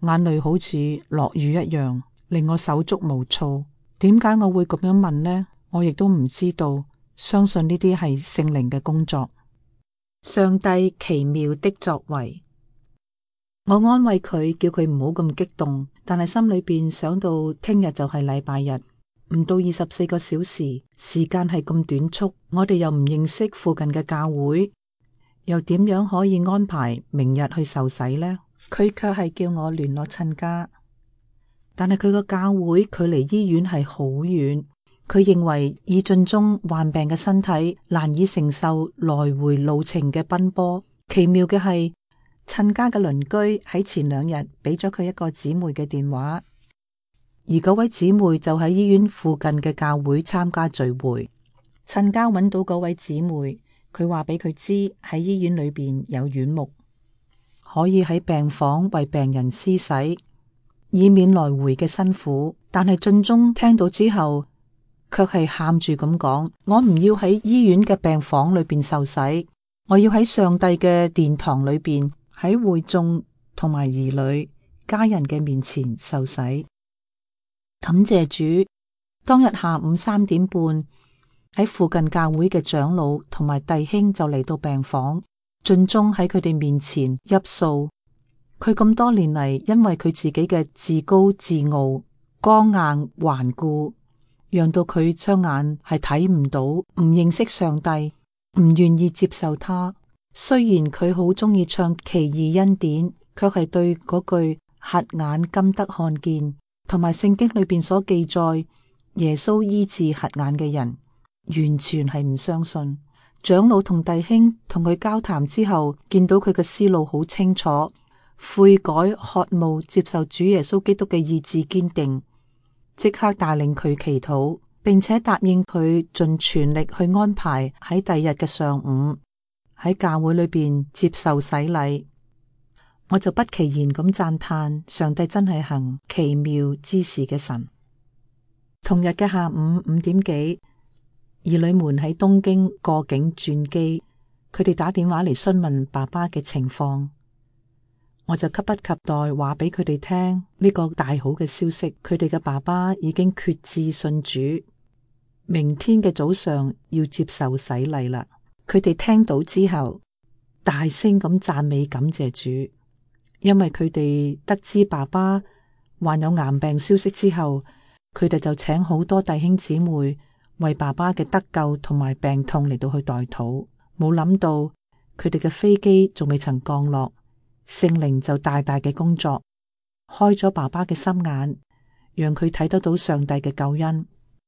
眼淚好似落雨一樣，令我手足無措。點解我會咁樣問呢？我亦都唔知道。相信呢啲係聖靈嘅工作。上帝奇妙的作為，我安慰佢，叫佢唔好咁激動，但係心裏邊想到聽日就係禮拜日，唔到二十四個小時，時間係咁短促，我哋又唔認識附近嘅教會，又點樣可以安排明日去受洗呢？佢卻係叫我聯絡親家，但係佢個教會距離醫院係好遠。佢認為已盡中患病嘅身體難以承受來回路程嘅奔波。奇妙嘅係，親家嘅鄰居喺前兩日俾咗佢一個姊妹嘅電話，而嗰位姊妹就喺醫院附近嘅教會參加聚會。親家揾到嗰位姊妹，佢話俾佢知喺醫院裏邊有院牧，可以喺病房為病人施洗，以免來回嘅辛苦。但係盡中聽到之後，卻係喊住咁講：我唔要喺醫院嘅病房裏邊受洗，我要喺上帝嘅殿堂裏邊，喺會眾同埋兒女家人嘅面前受洗。感謝主，當日下午三點半，喺附近教會嘅長老同埋弟兄就嚟到病房，盡忠喺佢哋面前入訴。佢咁多年嚟，因為佢自己嘅自高自傲、剛硬頑固，讓到佢雙眼係睇唔到，唔認識上帝，唔願意接受他。雖然佢好中意唱奇異恩典，卻係對嗰句瞎眼今得看見，同埋聖經裏邊所記載耶穌醫治瞎眼嘅人，完全係唔相信。長老同弟兄同佢交談之後，見到佢嘅思路好清楚，悔改渴慕接受主耶穌基督嘅意志堅定，即刻帶領佢祈禱，並且答應佢盡全力去安排喺第日嘅上午喺教會裏邊接受洗禮。我就不其然咁讚嘆上帝真係行奇妙之事嘅神。同日嘅下午五點幾，兒女們喺東京過境轉機，佢哋打電話嚟詢問爸爸嘅情況。我就急不及待話俾佢哋聽呢個大好嘅消息，佢哋嘅爸爸已經決志信主，明天嘅早上要接受洗禮啦。佢哋聽到之後，大聲咁讚美感謝主，因為佢哋得知爸爸患有癌病消息之後，佢哋就請好多弟兄姊妹為爸爸嘅得救同埋病痛嚟到去代禱。冇諗到佢哋嘅飛機仲未曾降落，聖靈就大大嘅工作，開咗爸爸嘅心眼，讓佢睇得到上帝嘅救恩。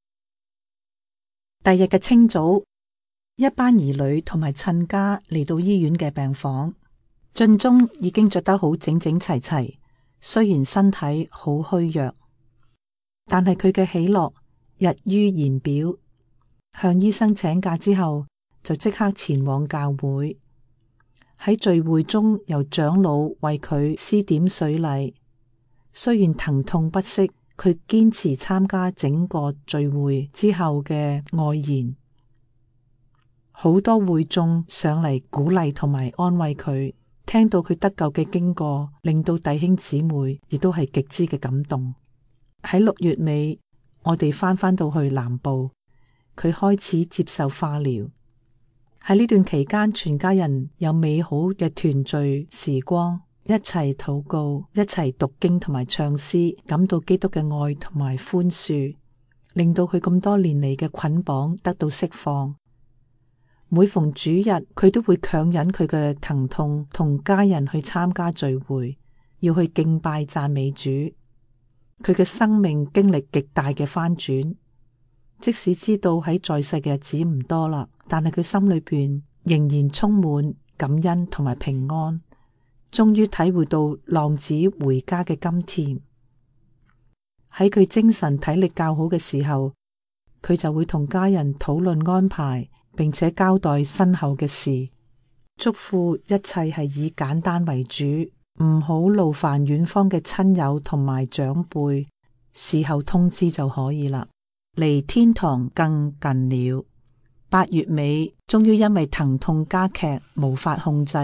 第日嘅清早，一班兒女同埋親家嚟到醫院嘅病房，盡忠已經着得好整整齊齊，雖然身體好虛弱，但係佢嘅喜樂溢於言表。向醫生請假之後，就即刻前往教會。喺聚會中，由長老為佢施點水禮。雖然疼痛不息，佢堅持參加整個聚會之後嘅愛宴。好多會眾上嚟鼓勵同埋安慰佢，聽到佢得救嘅經過，令到弟兄姊妹亦都係極之嘅感動。喺六月尾，我哋翻返到去南部，佢開始接受化療。喺呢段期間，全家人有美好嘅團聚時光，一齊禱告，一齊讀經同埋唱詩，感到基督嘅愛同埋寬恕，令到佢咁多年嚟嘅捆綁得到釋放。每逢主日，佢都會強忍佢嘅疼痛，同家人去參加聚會，要去敬拜讚美主。佢嘅生命經歷極大嘅翻轉，即使知道喺在，在世嘅日子唔多啦，但係佢心裏邊仍然充滿感恩同埋平安，終於體會到浪子回家嘅甘甜。喺佢精神體力較好嘅時候，佢就會同家人討論安排，並且交代身後嘅事，囑咐一切係以簡單為主，唔好勞煩遠方嘅親友同埋長輩，事後通知就可以啦。離天堂更近了。八月尾，終於因為疼痛加劇，無法控制，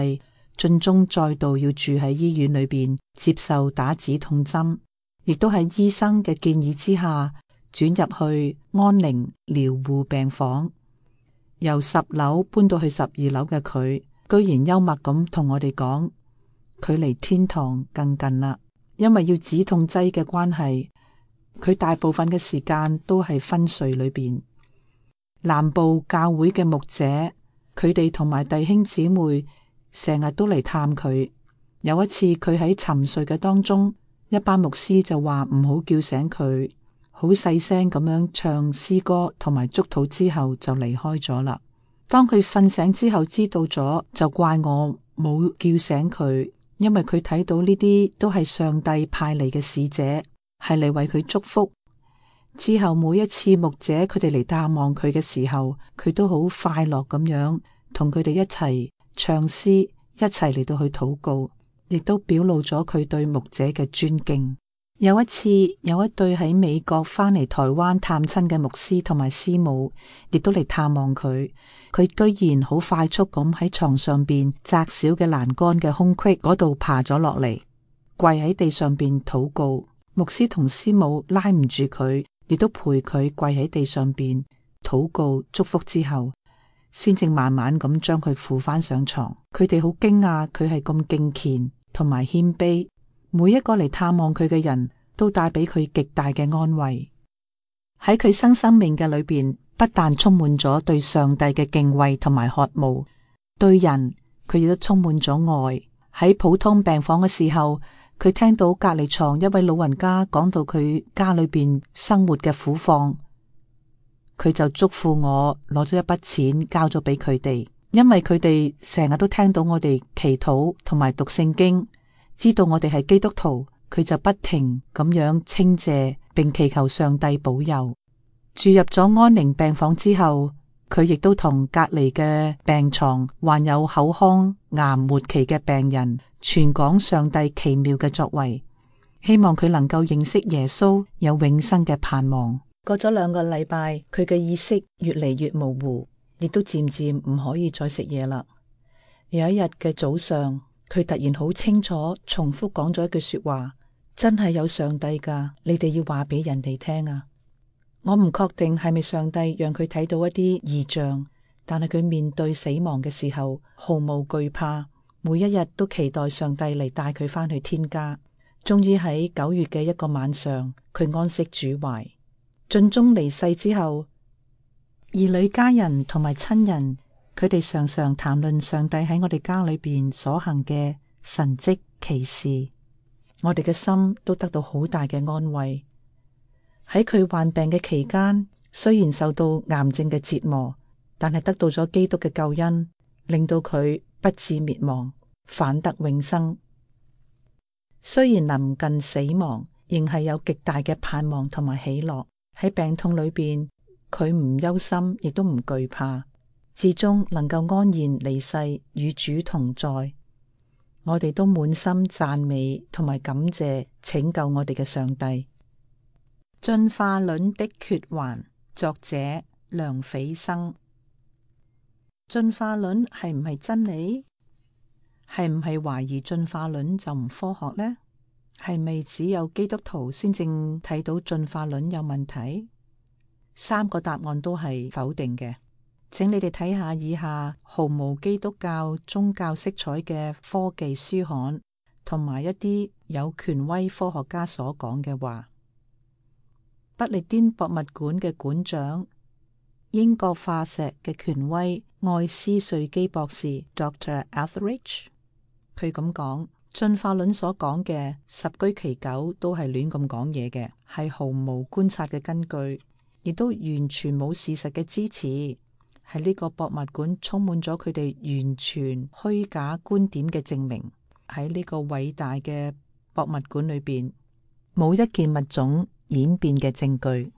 晉忠再度要住喺醫院裏邊接受打止痛針，亦都喺醫生嘅建議之下轉入去安寧療護病房。由十樓搬到去十二樓嘅佢，居然幽默咁同我哋講，佢離天堂更近啦。因為要止痛劑嘅關係，佢大部分嘅時間都係昏睡裏邊。南部教會嘅牧者，佢哋同埋弟兄姊妹成日都嚟探佢。有一次佢喺沉睡嘅當中，一班牧師就話唔好叫醒佢，好細聲咁樣唱詩歌同埋祝禱之後就離開咗啦。當佢瞓醒之後知道咗，就怪我冇叫醒佢，因為佢睇到呢啲都係上帝派嚟嘅使者，係嚟為佢祝福。之後每一次牧者佢哋嚟探望佢嘅時候，佢都好快樂咁樣同佢哋一齊唱詩，一齊嚟到去禱告，亦都表露咗佢對牧者嘅尊敬。有一次，有一對喺美國返嚟台灣探親嘅牧師同埋師母，亦都嚟探望佢。佢居然好快速咁喺床上邊窄小嘅欄杆嘅空隙嗰度爬咗落嚟，跪喺地上邊禱告。牧師同師母拉唔住佢，亦都陪佢跪喺地上邊禱告祝福之後，先至慢慢咁將佢扶翻上床。佢哋好驚訝佢係咁敬虔同埋謙卑，每一個嚟探望佢嘅人都帶俾佢極大嘅安慰。喺佢新生命嘅裏邊，不但充滿咗對上帝嘅敬畏同埋渴慕，對人佢亦都充滿咗愛。喺普通病房嘅時候，佢聽到隔離床一位老人家講到佢家裏邊生活嘅苦況，佢就囑咐我攞咗一筆錢交咗俾佢哋，因為佢哋成日都聽到我哋祈禱同埋讀聖經，知道我哋係基督徒，佢就不停咁樣稱謝並祈求上帝保佑。住入咗安寧病房之後，佢亦都同隔離嘅病床患有口腔癌末期嘅病人傳講上帝奇妙嘅作為，希望佢能夠認識耶穌，有永生嘅盼望。過咗兩個禮拜，佢嘅意識越嚟越模糊，亦都漸漸唔可以再食嘢啦。有一日嘅早上，佢突然好清楚重複講咗一句說話，真係有上帝噶，你哋要話俾人哋聽啊！我唔確定係咪上帝讓佢睇到一啲異象，但係佢面對死亡嘅時候毫無懼怕，每一日都期待上帝嚟帶佢返去天家。終於喺九月嘅一個晚上，佢安息主懷。晉忠離世之後，兒女家人同埋親人，佢哋常常談論上帝喺我哋家裏邊所行嘅神蹟奇事，我哋嘅心都得到好大嘅安慰。喺佢患病嘅期間，雖然受到癌症嘅折磨，但係得到咗基督嘅救恩，令到佢不致滅亡，反得永生。雖然臨近死亡，仍係有極大嘅盼望同埋喜樂。喺病痛裏邊，佢唔憂心，亦都唔懼怕，至終能夠安然離世，與主同在。我哋都滿心讚美同埋感謝拯救我哋嘅上帝。進化論的缺環，作者梁斐生。進化論係唔係真理？係唔係懷疑進化論就唔科學呢？係咪只有基督徒先正睇到進化論有問題？三個答案都係否定嘅。請你哋睇下以下毫無基督教宗教色彩嘅科技書刊，同埋一啲有權威科學家所講嘅話。不列顛博物館嘅館長、英國化石嘅權威愛斯瑞基博士 Doctor Etheridge， 佢咁講：進化論所講嘅十居其九都係亂咁講嘢嘅，係毫無觀察嘅根據，亦都完全冇事實嘅支持。喺呢個博物館充滿咗佢哋完全虛假觀點嘅證明。喺呢個偉大嘅博物館裏邊，冇一件物種演變嘅證據。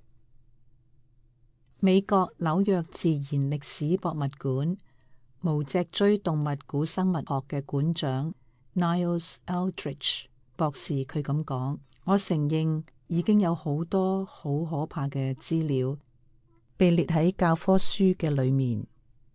美國紐約自然歷史博物館無脊椎動物古生物學嘅館長 Niles Eldredge 博士，佢咁講：我承認已經有好多好可怕嘅資料被列喺教科書嘅裏面，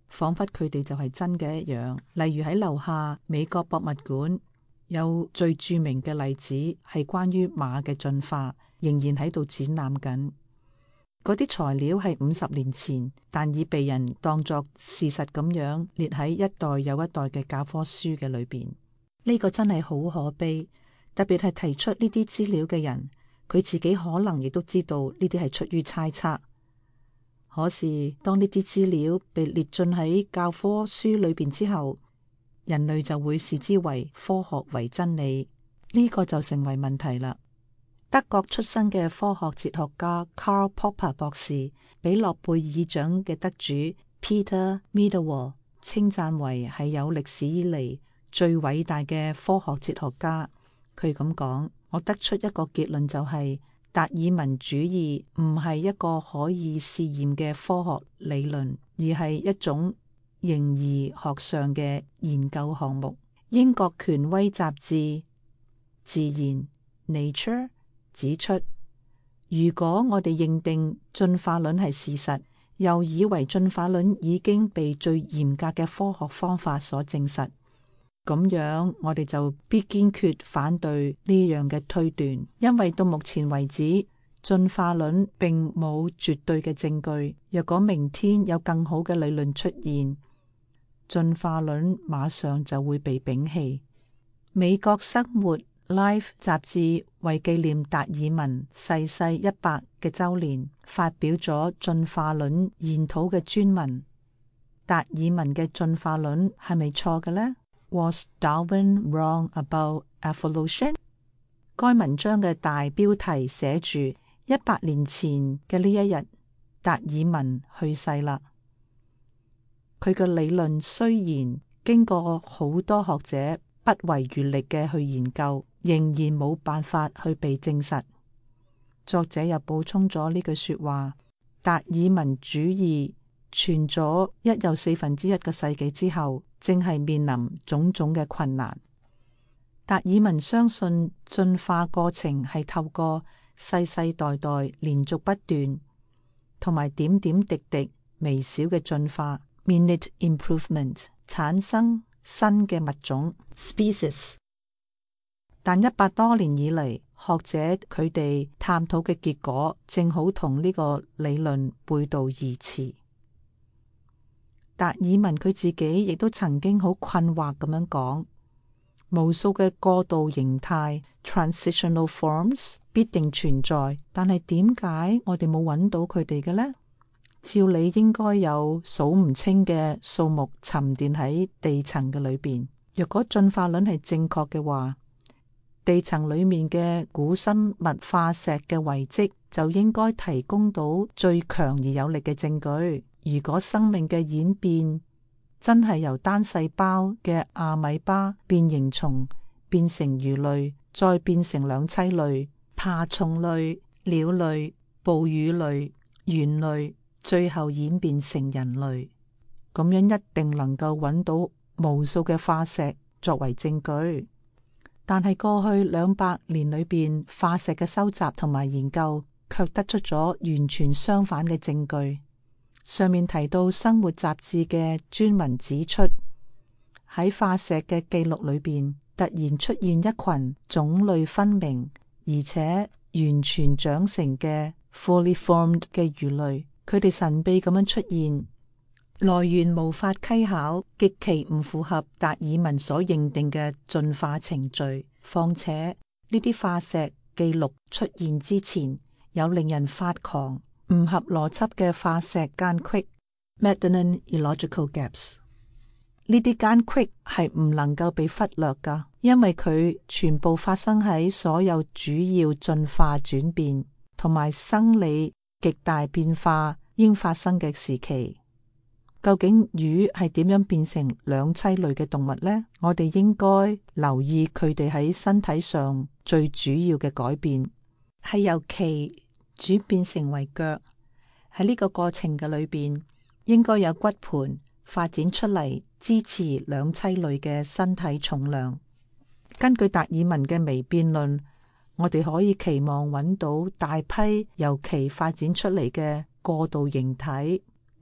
仿佛佢哋就係真嘅一樣。例如喺樓下美國博物館有最著名嘅例子係關於馬嘅進化，仍然喺度展覽緊。嗰啲材料係五十年前，但已被人當作事實咁樣列喺一代又一代嘅教科書嘅裏邊。呢個真係好可悲，特別係提出呢啲資料嘅人，佢自己可能亦都知道呢啲係出於猜測。可是當呢啲資料被列進喺教科書裏邊之後，人類就會視之為科學為真理，呢個就成為問題啦。德國出生嘅科學哲學家 Karl Popper 博士，俾諾貝爾獎嘅得主 Peter Mitterwald 稱讚為係有歷史以嚟最偉大嘅科學哲學家。佢咁講：我得出一個結論，就係達爾文主義唔係一個可以試驗嘅科學理論，而係一種形而學上嘅研究項目。英國權威雜誌《自然》Nature指出，如果我哋認定進化論係事實，又以為進化論已經被最嚴格嘅科學方法所證實，咁樣我哋就必堅決反對呢樣嘅推斷，因為到目前為止，進化論並冇絕對嘅證據。若果明天有更好嘅理論出現，進化論馬上就會被摒棄。美國生活 Life 雜誌為紀念達爾文逝世一百嘅周年，發表咗進化論研討嘅專文。達爾文嘅進化論係咪錯嘅呢？ Was Darwin wrong about evolution？ 該文章嘅大標題寫住一百年前嘅呢一日，達爾文去世啦。佢嘅理論雖然經過好多學者不遺餘力嘅去研究，仍然冇辦法去被證實。作者又補充咗呢句說話：達爾文主義傳咗一又四分之一個世紀之後，正係面臨種種嘅困難。達爾文相信進化過程係透過世世代代連續不斷，同埋點點滴滴微小嘅進化 （minute improvement） 產生新嘅物種 （species）。但一百多年以嚟，學者佢哋探討嘅結果正好同呢個理論背道而馳。達爾文佢自己亦都曾經好困惑咁樣講，無數嘅過渡形態 （transitional forms） 必定存在，但係點解我哋冇揾到佢哋嘅呢？照理應該有數唔清嘅數目沉澱喺地層嘅裏邊。若果進化論係正確嘅話，地層裏面嘅古生物化石嘅遺跡就應該提供到最強而有力嘅證據。如果生命嘅演變真係由單細胞嘅阿米巴變形蟲變成魚類，再變成兩棲類、爬蟲類、鳥類、哺乳類、猿類，最後演變成人類，咁樣一定能夠揾到無數嘅化石作為證據。但係過去兩百年裏邊，化石嘅收集同埋研究卻得出咗完全相反嘅證據。上面提到生活雜誌嘅專文指出，喺化石嘅記錄裏邊，突然出現一群種類分明而且完全長成嘅 fully formed 嘅魚類，佢哋神秘咁樣出現，來源無法稽考，極其唔符合達爾文所認定嘅進化程序。況且呢啲化石記錄出現之前，有令人發狂、唔合邏輯嘅化石間隙 （Medonane illogical gaps）。呢啲間隙係唔能夠被忽略噶，因為佢全部發生喺所有主要進化轉變同埋生理極大變化應發生嘅時期。究竟魚係點樣變成兩棲類嘅動物呢？我哋應該留意佢哋喺身體上最主要嘅改變，係由鰭轉變成為腳。喺呢個過程嘅裏邊，應該有骨盆發展出嚟支持兩棲類嘅身體重量。根據達爾文嘅微變論，我哋可以期望揾到大批由鰭發展出嚟嘅過渡形體。而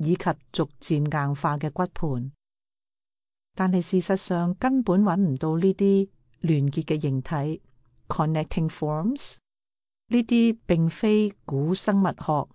以及逐漸硬化嘅骨盤。但係事實上根本揾唔到呢啲連結嘅形體 connecting forms， 呢啲並非古生物學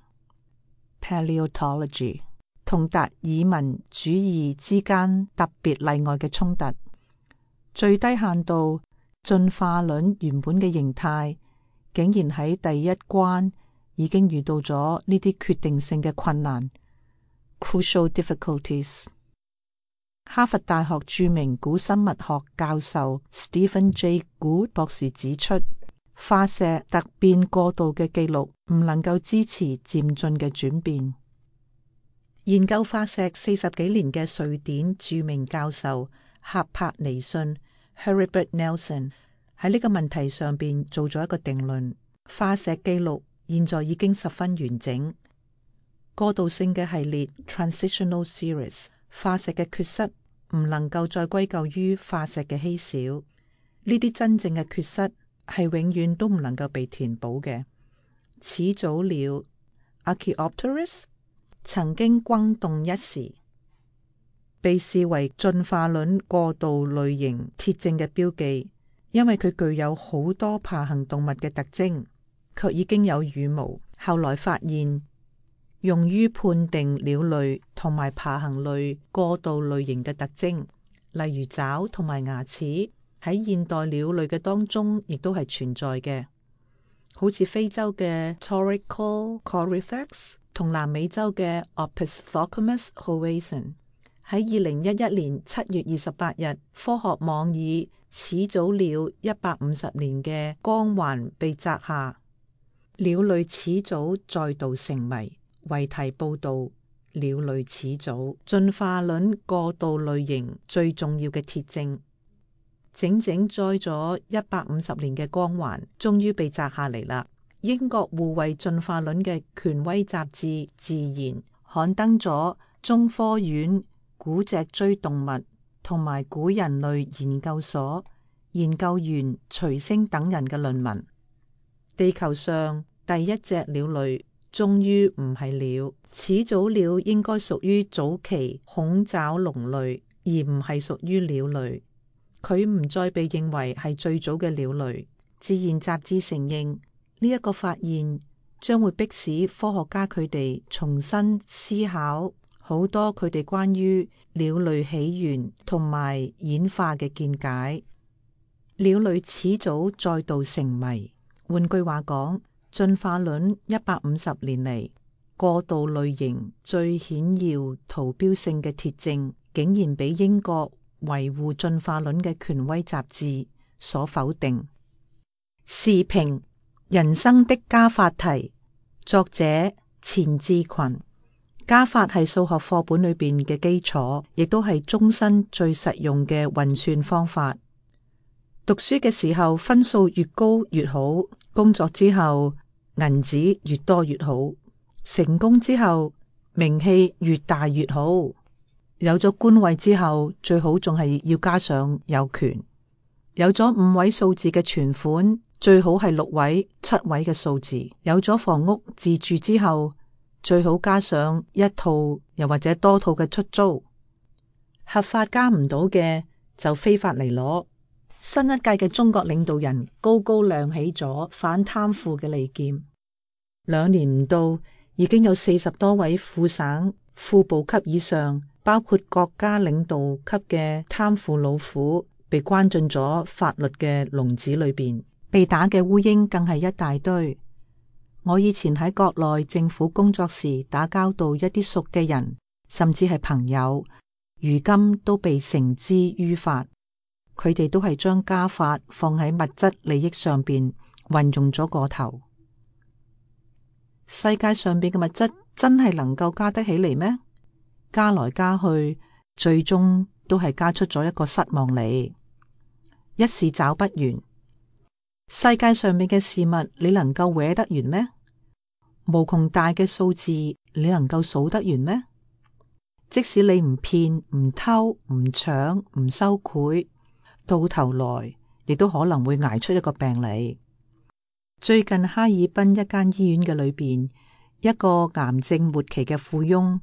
paleontology 同達爾文主義之間特別例外嘅衝突。最低限度進化論原本嘅形態竟然喺第一關已經遇到咗呢啲決定性嘅困難 crucial difficulties。哈佛大學著名古生物學教授 Stephen Jay Gould 博士指出，化石突變過渡嘅記錄唔能夠支持漸進嘅轉變。研究化石四十幾年嘅瑞典著名教授赫柏尼遜 Heribert Nelson 喺呢個問題上邊做咗一個定論：化石記錄現在已經十分完整，過渡性嘅系列 transitional series 化石嘅缺失唔能夠再歸咎於化石嘅稀少，呢啲真正嘅缺失係永遠都唔能夠被填補嘅。始祖鳥 Archaeopteryx 曾經轟動一時，被視為進化論過渡類型鐵證嘅標記，因為佢具有好多爬行動物嘅特徵，卻已經有羽毛。後來發現用於判定鳥類同埋爬行類過渡類型嘅特徵，例如爪同埋牙齒，喺現代鳥類嘅當中亦都係存在嘅，好似非洲嘅 Taurical Coryphex 同南美洲嘅 Opisthocomus hoatzin。喺二零一一年七月二十八日，科學網以始祖鳥一百五十年嘅光環被摘下，鳥類始祖再度成謎為題報道鳥類始祖進化論過渡類型最重要嘅鐵證。整整載咗一百五十年嘅光環終於被摘下嚟啦。英國護衛進化論嘅權威雜誌《自然》刊登咗中科院古脊椎動物同埋古人類研究所研究員徐星等人嘅論文。地球上第一隻鳥類終於唔係鳥，始祖鳥應該屬於早期恐爪龍類，而唔係屬於鳥類。佢唔再被認為係最早嘅鳥類。自然雜誌承認呢一個發現將會迫使科學家佢哋重新思考好多佢哋關於鳥類起源同埋演化嘅見解。鳥類始祖再度成謎。換句話講，進化論一百五十年嚟過渡類型最顯耀圖標性嘅鐵證，竟然俾英國維護進化論嘅權威雜誌所否定。時評：人生的加法題，作者錢志群。加法係數學課本裏邊嘅基礎，亦都係終身最實用嘅運算方法。讀書嘅時候分數越高越好，工作之後銀紙越多越好，成功之後名氣越大越好，有咗官位之後最好仲係要加上有權，有咗五位數字嘅存款最好係六位、七位嘅數字，有咗房屋自住之後最好加上一套又或者多套嘅出租，合法加唔到嘅就非法嚟攞。新一屆嘅中國領導人高高亮起咗反貪腐嘅利劍，兩年唔到已經有四十多位副省副部級以上，包括國家領導級嘅貪腐老虎，被關進咗法律嘅籠子裏邊，被打嘅烏蠅更係一大堆。我以前喺國內政府工作時打交道一啲熟嘅人，甚至係朋友，如今都被繩之於法。佢哋都係將加法放喺物質利益上邊運用咗個頭。世界上邊嘅物質真係能夠加得起嚟咩？加來加去，最終都係加出咗一個失望嚟，一時找不完。世界上面嘅事物，你能夠搲得完咩？無窮大嘅數字，你能夠數得完咩？即使你唔騙、唔偷、唔搶、唔收賄，到頭來亦都可能會捱出一個病嚟。最近哈爾濱一間醫院嘅裏邊，一個癌症末期嘅富翁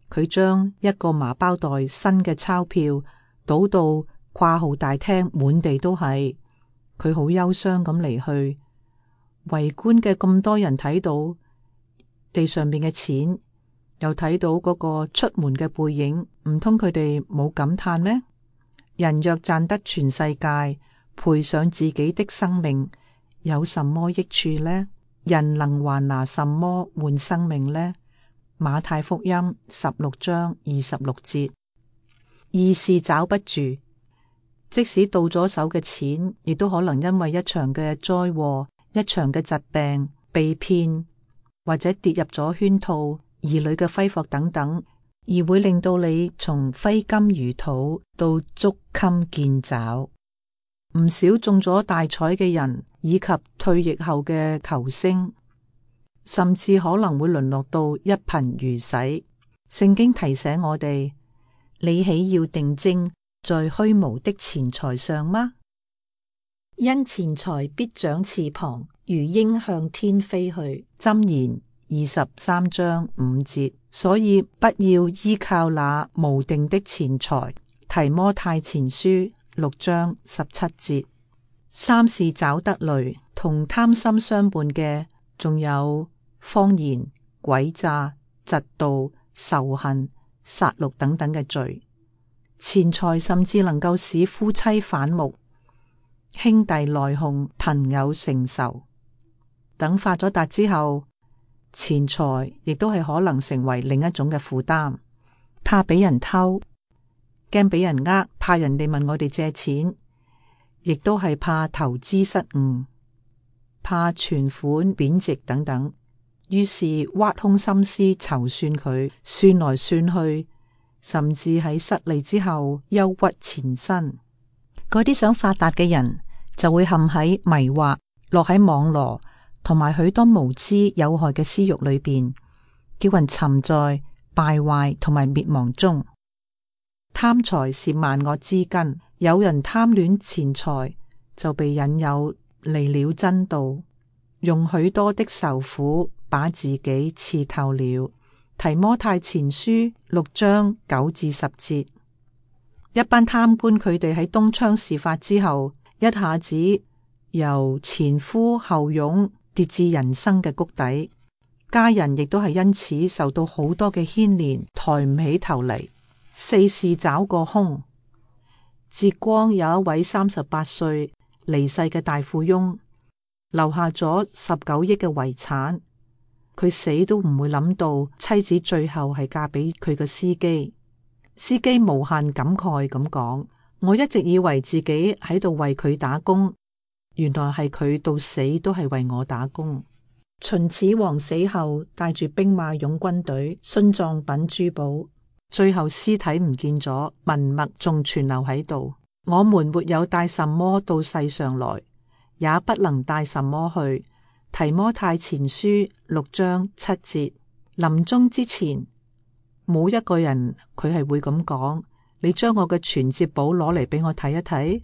佢將一個麻包袋新嘅鈔票倒到掛號大廳，滿地都係。佢好憂傷咁離去。圍觀嘅咁多人睇到地上邊嘅錢，又睇到嗰個出門嘅背影，唔通佢哋冇感嘆咩？人若賺得全世界，賠上自己的生命，有什麼益處呢？人能還拿什麼換生命呢？馬太福音十六章二十六節。二是找不住，即使到咗手嘅錢，亦都可能因為一場嘅災禍、一場嘅疾病、被騙或者跌入咗圈套、兒女嘅揮霍等等，而會令到你從揮金如土到捉襟見肘。唔少中咗大彩嘅人，以及退役後嘅球星，甚至可能會淪落到一貧如洗。聖經提醒我哋：你豈要定睛在虛無的錢財上嗎？因錢財必長翅膀，如鷹向天飛去。箴言二十三章五節。所以不要依靠那無定的錢財。提摩太前書六章十七節。三是找得雷，同貪心相伴嘅，仲有謊言、詭詐、嫉妒、仇恨、殺戮等等嘅罪。錢財甚至能夠使夫妻反目、兄弟內訌、朋友成仇。等發咗達之後，錢財亦都係可能成為另一種嘅負擔。怕俾人偷，驚俾人呃，怕人哋問我哋借錢，亦都係怕投資失誤，怕存款貶值等等。於是挖空心思籌算佢，算來算去，甚至喺失利之後憂鬱纏身。嗰啲想發達嘅人就會陷喺迷惑、落喺網羅同埋許多無知有害嘅私欲裏邊，叫人沉在敗壞同埋滅亡中。貪財是萬惡之根，有人貪戀錢財，就被引誘離了真道，用許多的愁苦把自己刺透了。提摩太前書六章九至十節。一班貪官佢哋喺東窗事發之後，一下子由前呼後擁跌至人生嘅谷底，家人亦都係因此受到好多嘅牽連，抬唔起頭嚟。四是找個空。浙江有一位三十八歲離世嘅大富翁，留下咗十九億嘅遺產。佢死都唔會諗到妻子最後係嫁俾佢嘅司機。司機無限感慨咁講：我一直以為自己喺度為佢打工，原來係佢到死都係為我打工。秦始皇死後，帶住兵馬俑軍隊、殉葬品、珠寶，最後屍體唔見咗，文物仲存留喺度。我們沒有帶什麼到世上來，也不能帶什麼去。提摩太前書六章七節。臨終之前，冇一個人佢係會咁講：你將我嘅存摺簿攞嚟俾我睇一睇。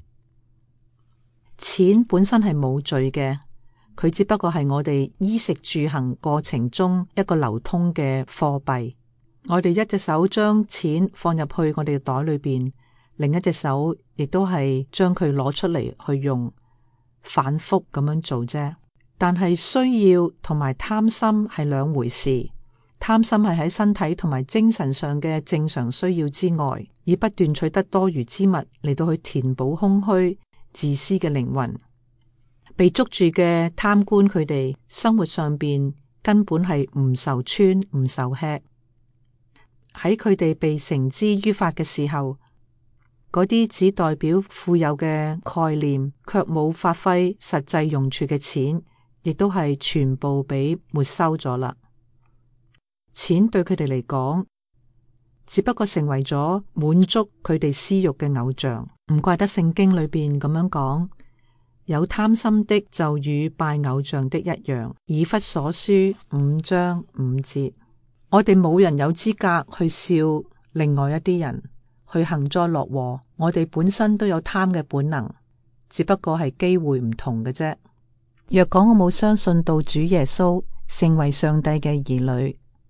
錢本身係冇罪嘅，佢只不過係我哋衣食住行過程中一個流通嘅貨幣。我哋一隻手將錢放入去我哋嘅袋裏邊，另一隻手亦都係將佢攞出嚟去用，反覆咁樣做啫。但係需要同埋貪心係兩回事。貪心係喺身體同埋精神上嘅正常需要之外，以不斷取得多餘之物嚟到去填補空虛自私嘅靈魂。被捉住嘅貪官佢哋生活上邊根本係唔受穿唔受吃。喺佢哋被繩之於法嘅時候，嗰啲只代表富有嘅概念，卻冇發揮實際用處嘅錢，亦都係全部俾沒收咗啦。錢對佢哋嚟講，只不過成為咗滿足佢哋私欲嘅偶像。唔怪得聖經裏邊咁樣講：有貪心的就與拜偶像的一樣。以弗所書五章五節。我哋冇人有資格去笑另外一啲人，去幸災樂禍。我哋本身都有貪嘅本能，只不過係機會唔同嘅啫。若講我冇相信到主耶穌成為上帝嘅兒女，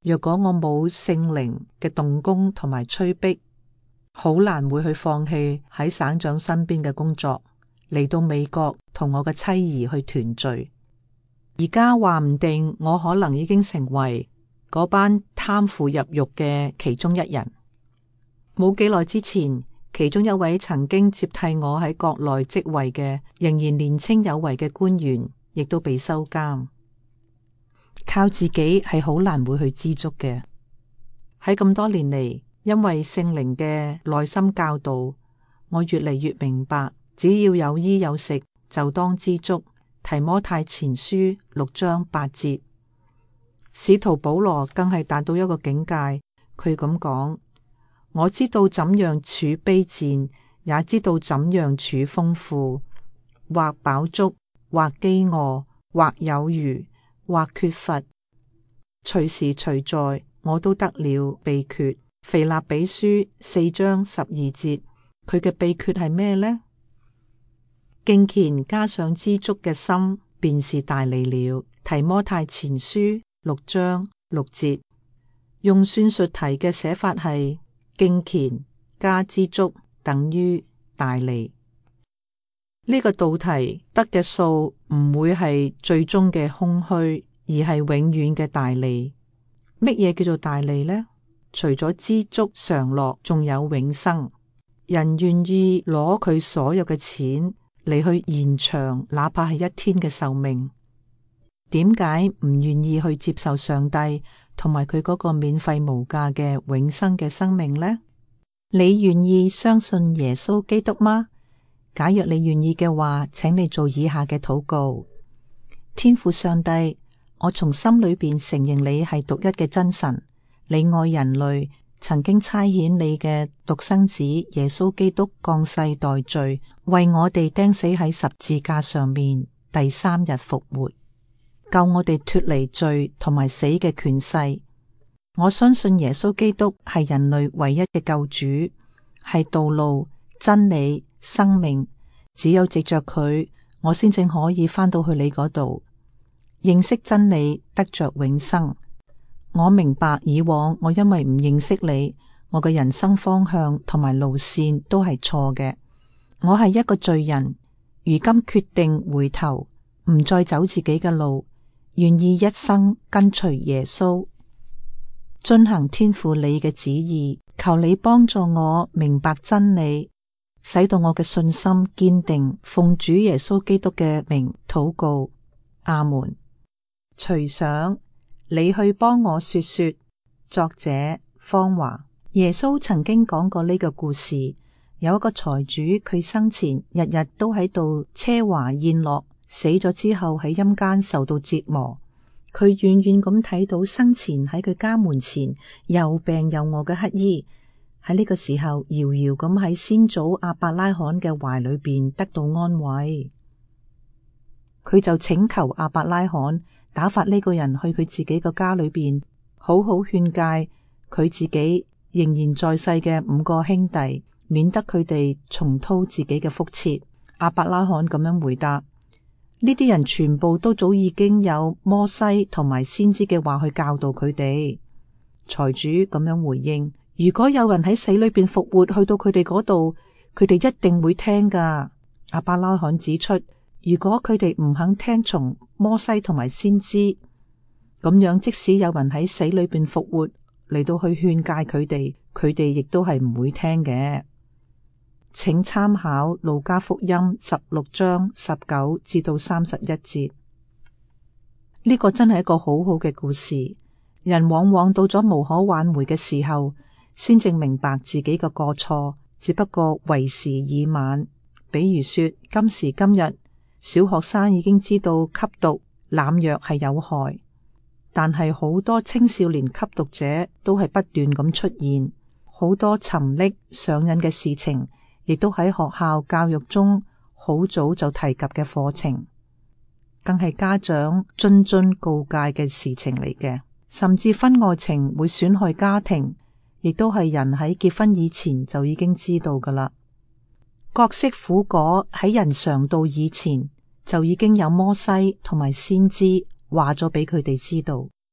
若果我冇聖靈嘅動工同埋催逼，好難會去放棄喺省長身邊嘅工作，嚟到美國同我嘅妻兒去團聚。而家話唔定我可能已經成為嗰班貪腐入獄嘅其中一人。冇幾耐之前，其中一位曾經接替我喺國內職位嘅仍然年青有為嘅官員，亦都被收監。靠自己係好難會去知足嘅。喺咁多年嚟，因為聖靈嘅內心教導，我越嚟越明白，只要有衣有食，就當知足。提摩太前書六章八節。使徒保羅更係達到一個境界，佢咁講：我知道怎樣處卑賤，也知道怎樣處豐富，或飽足，或飢餓，或有餘，或缺乏，隨時隨在，我都得了秘訣。腓立比書四章十二節，佢嘅秘訣係咩呢？敬虔加上知足嘅心，便是大利了。提摩太前書六章六節，用算術題嘅寫法係敬虔加知足等於大利。呢、這個道題得嘅數唔會係最終嘅空虛，而係永遠嘅大利。乜嘢叫做大利呢？除咗知足常樂，仲有永生。人願意攞佢所有嘅錢嚟去延長，哪怕係一天嘅壽命。點解唔願意去接受上帝同埋佢嗰個免費無價嘅永生嘅生命呢？你願意相信耶穌基督嗎？假若你願意嘅話，請你做以下嘅禱告：天父上帝，我從心裏邊承認你係獨一嘅真神，你愛人類，曾經差遣你嘅獨生子耶穌基督降世代罪，為我哋釘死喺十字架上面，第三日復活，救我哋脫離罪同埋死嘅權勢。我相信耶穌基督係人類唯一嘅救主，係道路、真理、生命。只有藉着佢，我先正可以返到去你嗰度，認識真理，得着永生。我明白以往我因為唔認識你，我嘅人生方向同埋路線都係錯嘅。我係一個罪人，如今決定回頭，唔再走自己嘅路，願意一生跟隨耶穌，遵行天父你嘅旨意。求你幫助我明白真理，使到我嘅信心堅定。奉主耶穌基督嘅名禱告，阿門。隨想你去幫我說說。作者方華。耶穌曾經講過呢個故事，有一個財主，佢生前日日都喺度奢華宴樂，死咗之後喺陰間受到折磨。佢遠遠咁睇到生前喺佢家門前又病又餓嘅乞兒，喺呢個時候遙遙咁喺先祖亞伯拉罕嘅懷裏邊得到安慰。佢就請求亞伯拉罕打發呢個人去佢自己個家裏邊，好好勸誡佢自己仍然在世嘅五個兄弟，免得佢哋重蹈自己嘅覆轍。亞伯拉罕咁樣回答：呢啲人全部都早已經有摩西同埋先知嘅話去教導佢哋。財主咁樣回應：如果有人喺死裏邊復活，去到佢哋嗰度，佢哋一定會聽噶。亞伯拉罕指出，如果佢哋唔肯聽從摩西同埋先知，咁樣即使有人喺死裏邊復活嚟到去勸誡佢哋，佢哋亦都係唔會聽嘅。請參考路加福音十六章十九至到三十一節。呢、這個真係一個好好嘅故事。人往往到咗無可挽回嘅時候，先正明白自己嘅過錯，只不過為時已晚。比如說，今時今日，小學生已經知道吸毒、濫藥係有害，但係好多青少年吸毒者都係不斷咁出現，好多沉溺上癮嘅事情，亦都喺學校教育中好早就提及嘅課程，更係家長諄諄告誡嘅事情嚟嘅。甚至婚外情會損害家庭，亦都係人喺結婚以前就已經知道噶啦。各式苦果喺人嘗到以前就已經有摩西同埋先知話咗俾佢哋知道。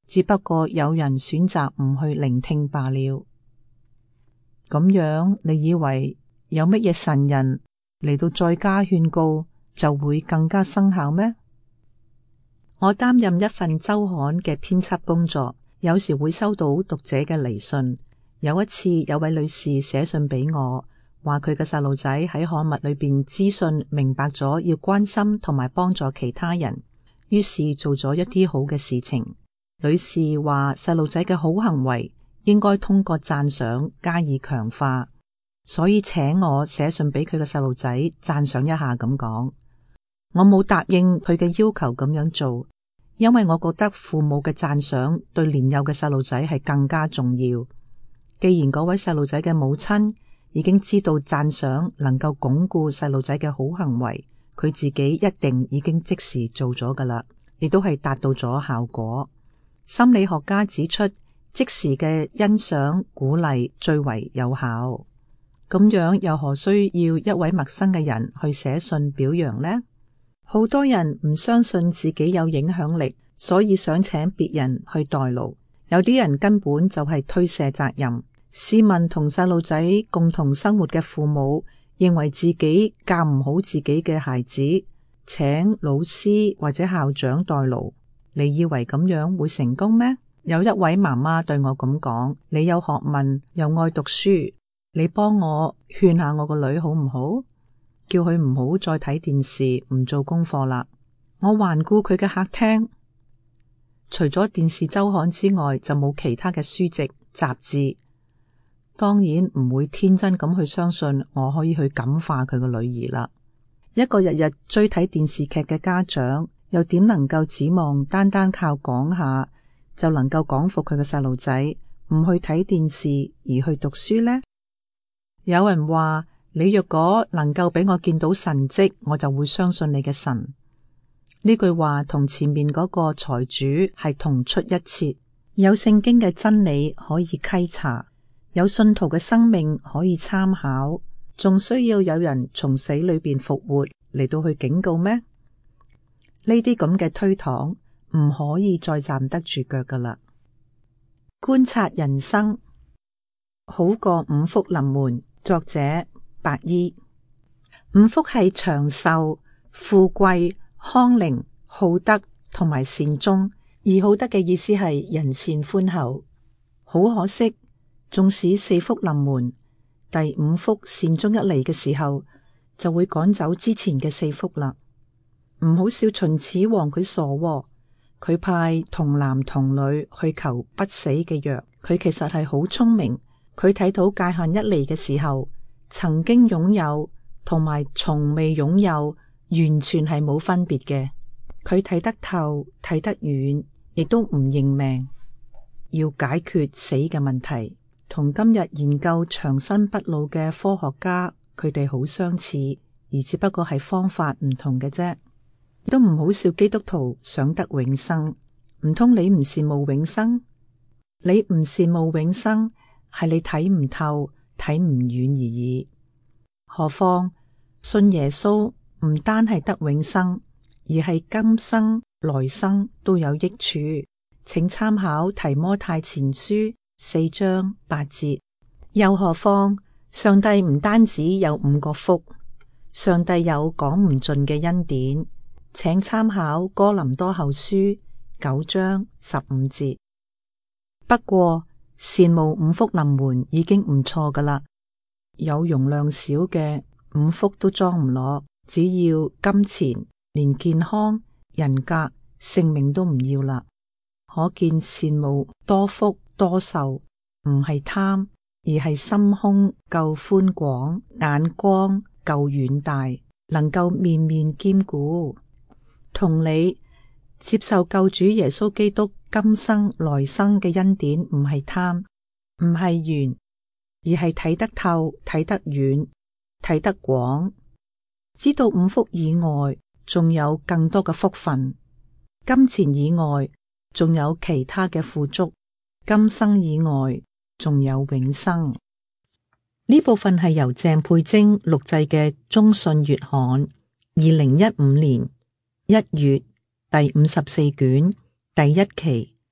只不過有人選擇唔去聆聽罷了。咁樣，你以為有乜嘢神人嚟到再加勸告就會更加生效咩？我擔任一份周刊嘅編輯工作，有時會收到讀者嘅嚟信。有一次，有位女士寫信俾我，話佢嘅細路仔喺刊物裏邊資訊明白咗，要關心同埋幫助其他人，於是做咗一啲好嘅事情。女士話細路仔嘅好行為應該通過讚賞加以強化，所以請我寫信俾佢嘅細路仔讚賞一下咁講。我冇答應佢嘅要求咁樣做，因為我覺得父母嘅讚賞對年幼嘅細路仔係更加重要。既然嗰位細路仔嘅母親已經知道讚賞能夠鞏固細路仔嘅好行為，佢自己一定已經即時做咗㗎喇，亦都係達到咗效果。心理學家指出，即時嘅欣賞鼓勵最為有效。咁樣又何需要一位陌生嘅人去寫信表揚呢？好多人唔相信自己有影響力，所以想請別人去代勞。有啲人根本就係推卸責任。試問同細路仔共同生活嘅父母，認為自己教唔好自己嘅孩子，請老師或者校長代勞，你以為咁樣會成功咩？有一位媽媽對我咁講：你有學問又愛讀書，你幫我勸下我個女好唔好？叫佢唔好再睇電視，唔做功課啦。我環顧佢嘅客廳，除咗電視周刊之外，就冇其他嘅書籍雜誌。當然唔會天真咁去相信我可以去感化佢個女兒啦。一個日日追睇電視劇嘅家長，又點能夠指望單單靠講下就能夠講服佢嘅細路仔唔去睇電視而去讀書呢？有人話，你若果能夠俾我見到神蹟，我就會相信你嘅神。呢句話同前面嗰個財主係同出一轍。有聖經嘅真理可以稽查，有信徒嘅生命可以參考，仲需要有人從死裏邊復活嚟到去警告咩？呢啲咁嘅推搪唔可以再站得住腳噶啦。觀察人生好過五福臨門。作者白衣。五福係長壽、富貴、康寧、好德同埋善終，而好德嘅意思係仁善寬厚。好可惜，縱使四福臨門，第五福善終一嚟嘅時候，就會趕走之前嘅四福啦。唔好笑秦始皇佢傻喎，佢派童男童女去求不死嘅藥，佢其實係好聰明。佢睇到界限一嚟嘅時候，曾經擁有同埋從未擁有完全係冇分別嘅。佢睇得透，睇得遠，亦都唔認命。要解決死嘅問題，同今日研究長生不老嘅科學家，佢哋好相似，而只不過係方法唔同嘅啫。都唔好笑基督徒想得永生，唔通你唔羨慕永生？你唔羨慕永生，係你睇唔透、睇唔遠而已。何況信耶穌唔單係得永生，而係今生來生都有益處。請參考提摩太前書四章八節。又何況上帝唔單止有五個福，上帝有講唔盡嘅恩典。請參考哥林多後書九章十五節。不過羨慕五福臨門已經唔錯噶啦，有容量少嘅五福都裝唔落，只要金錢，連健康、人格、性命都唔要啦。可見羨慕多福多壽唔係貪，而係心胸夠寬廣，眼光夠遠大，能夠面面兼顧。同理，接受救主耶穌基督今生來生嘅恩典，唔係貪，唔係緣，而係睇得透、睇得遠、睇得廣，知道五福以外仲有更多嘅福分，金錢以外仲有其他嘅富足，今生以外仲有永生。呢部分係由鄭佩貞錄製嘅中信月刊二零一五年一月第五十四卷第一期，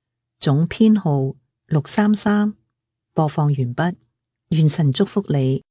總編號六三三。播放完畢，願神祝福你。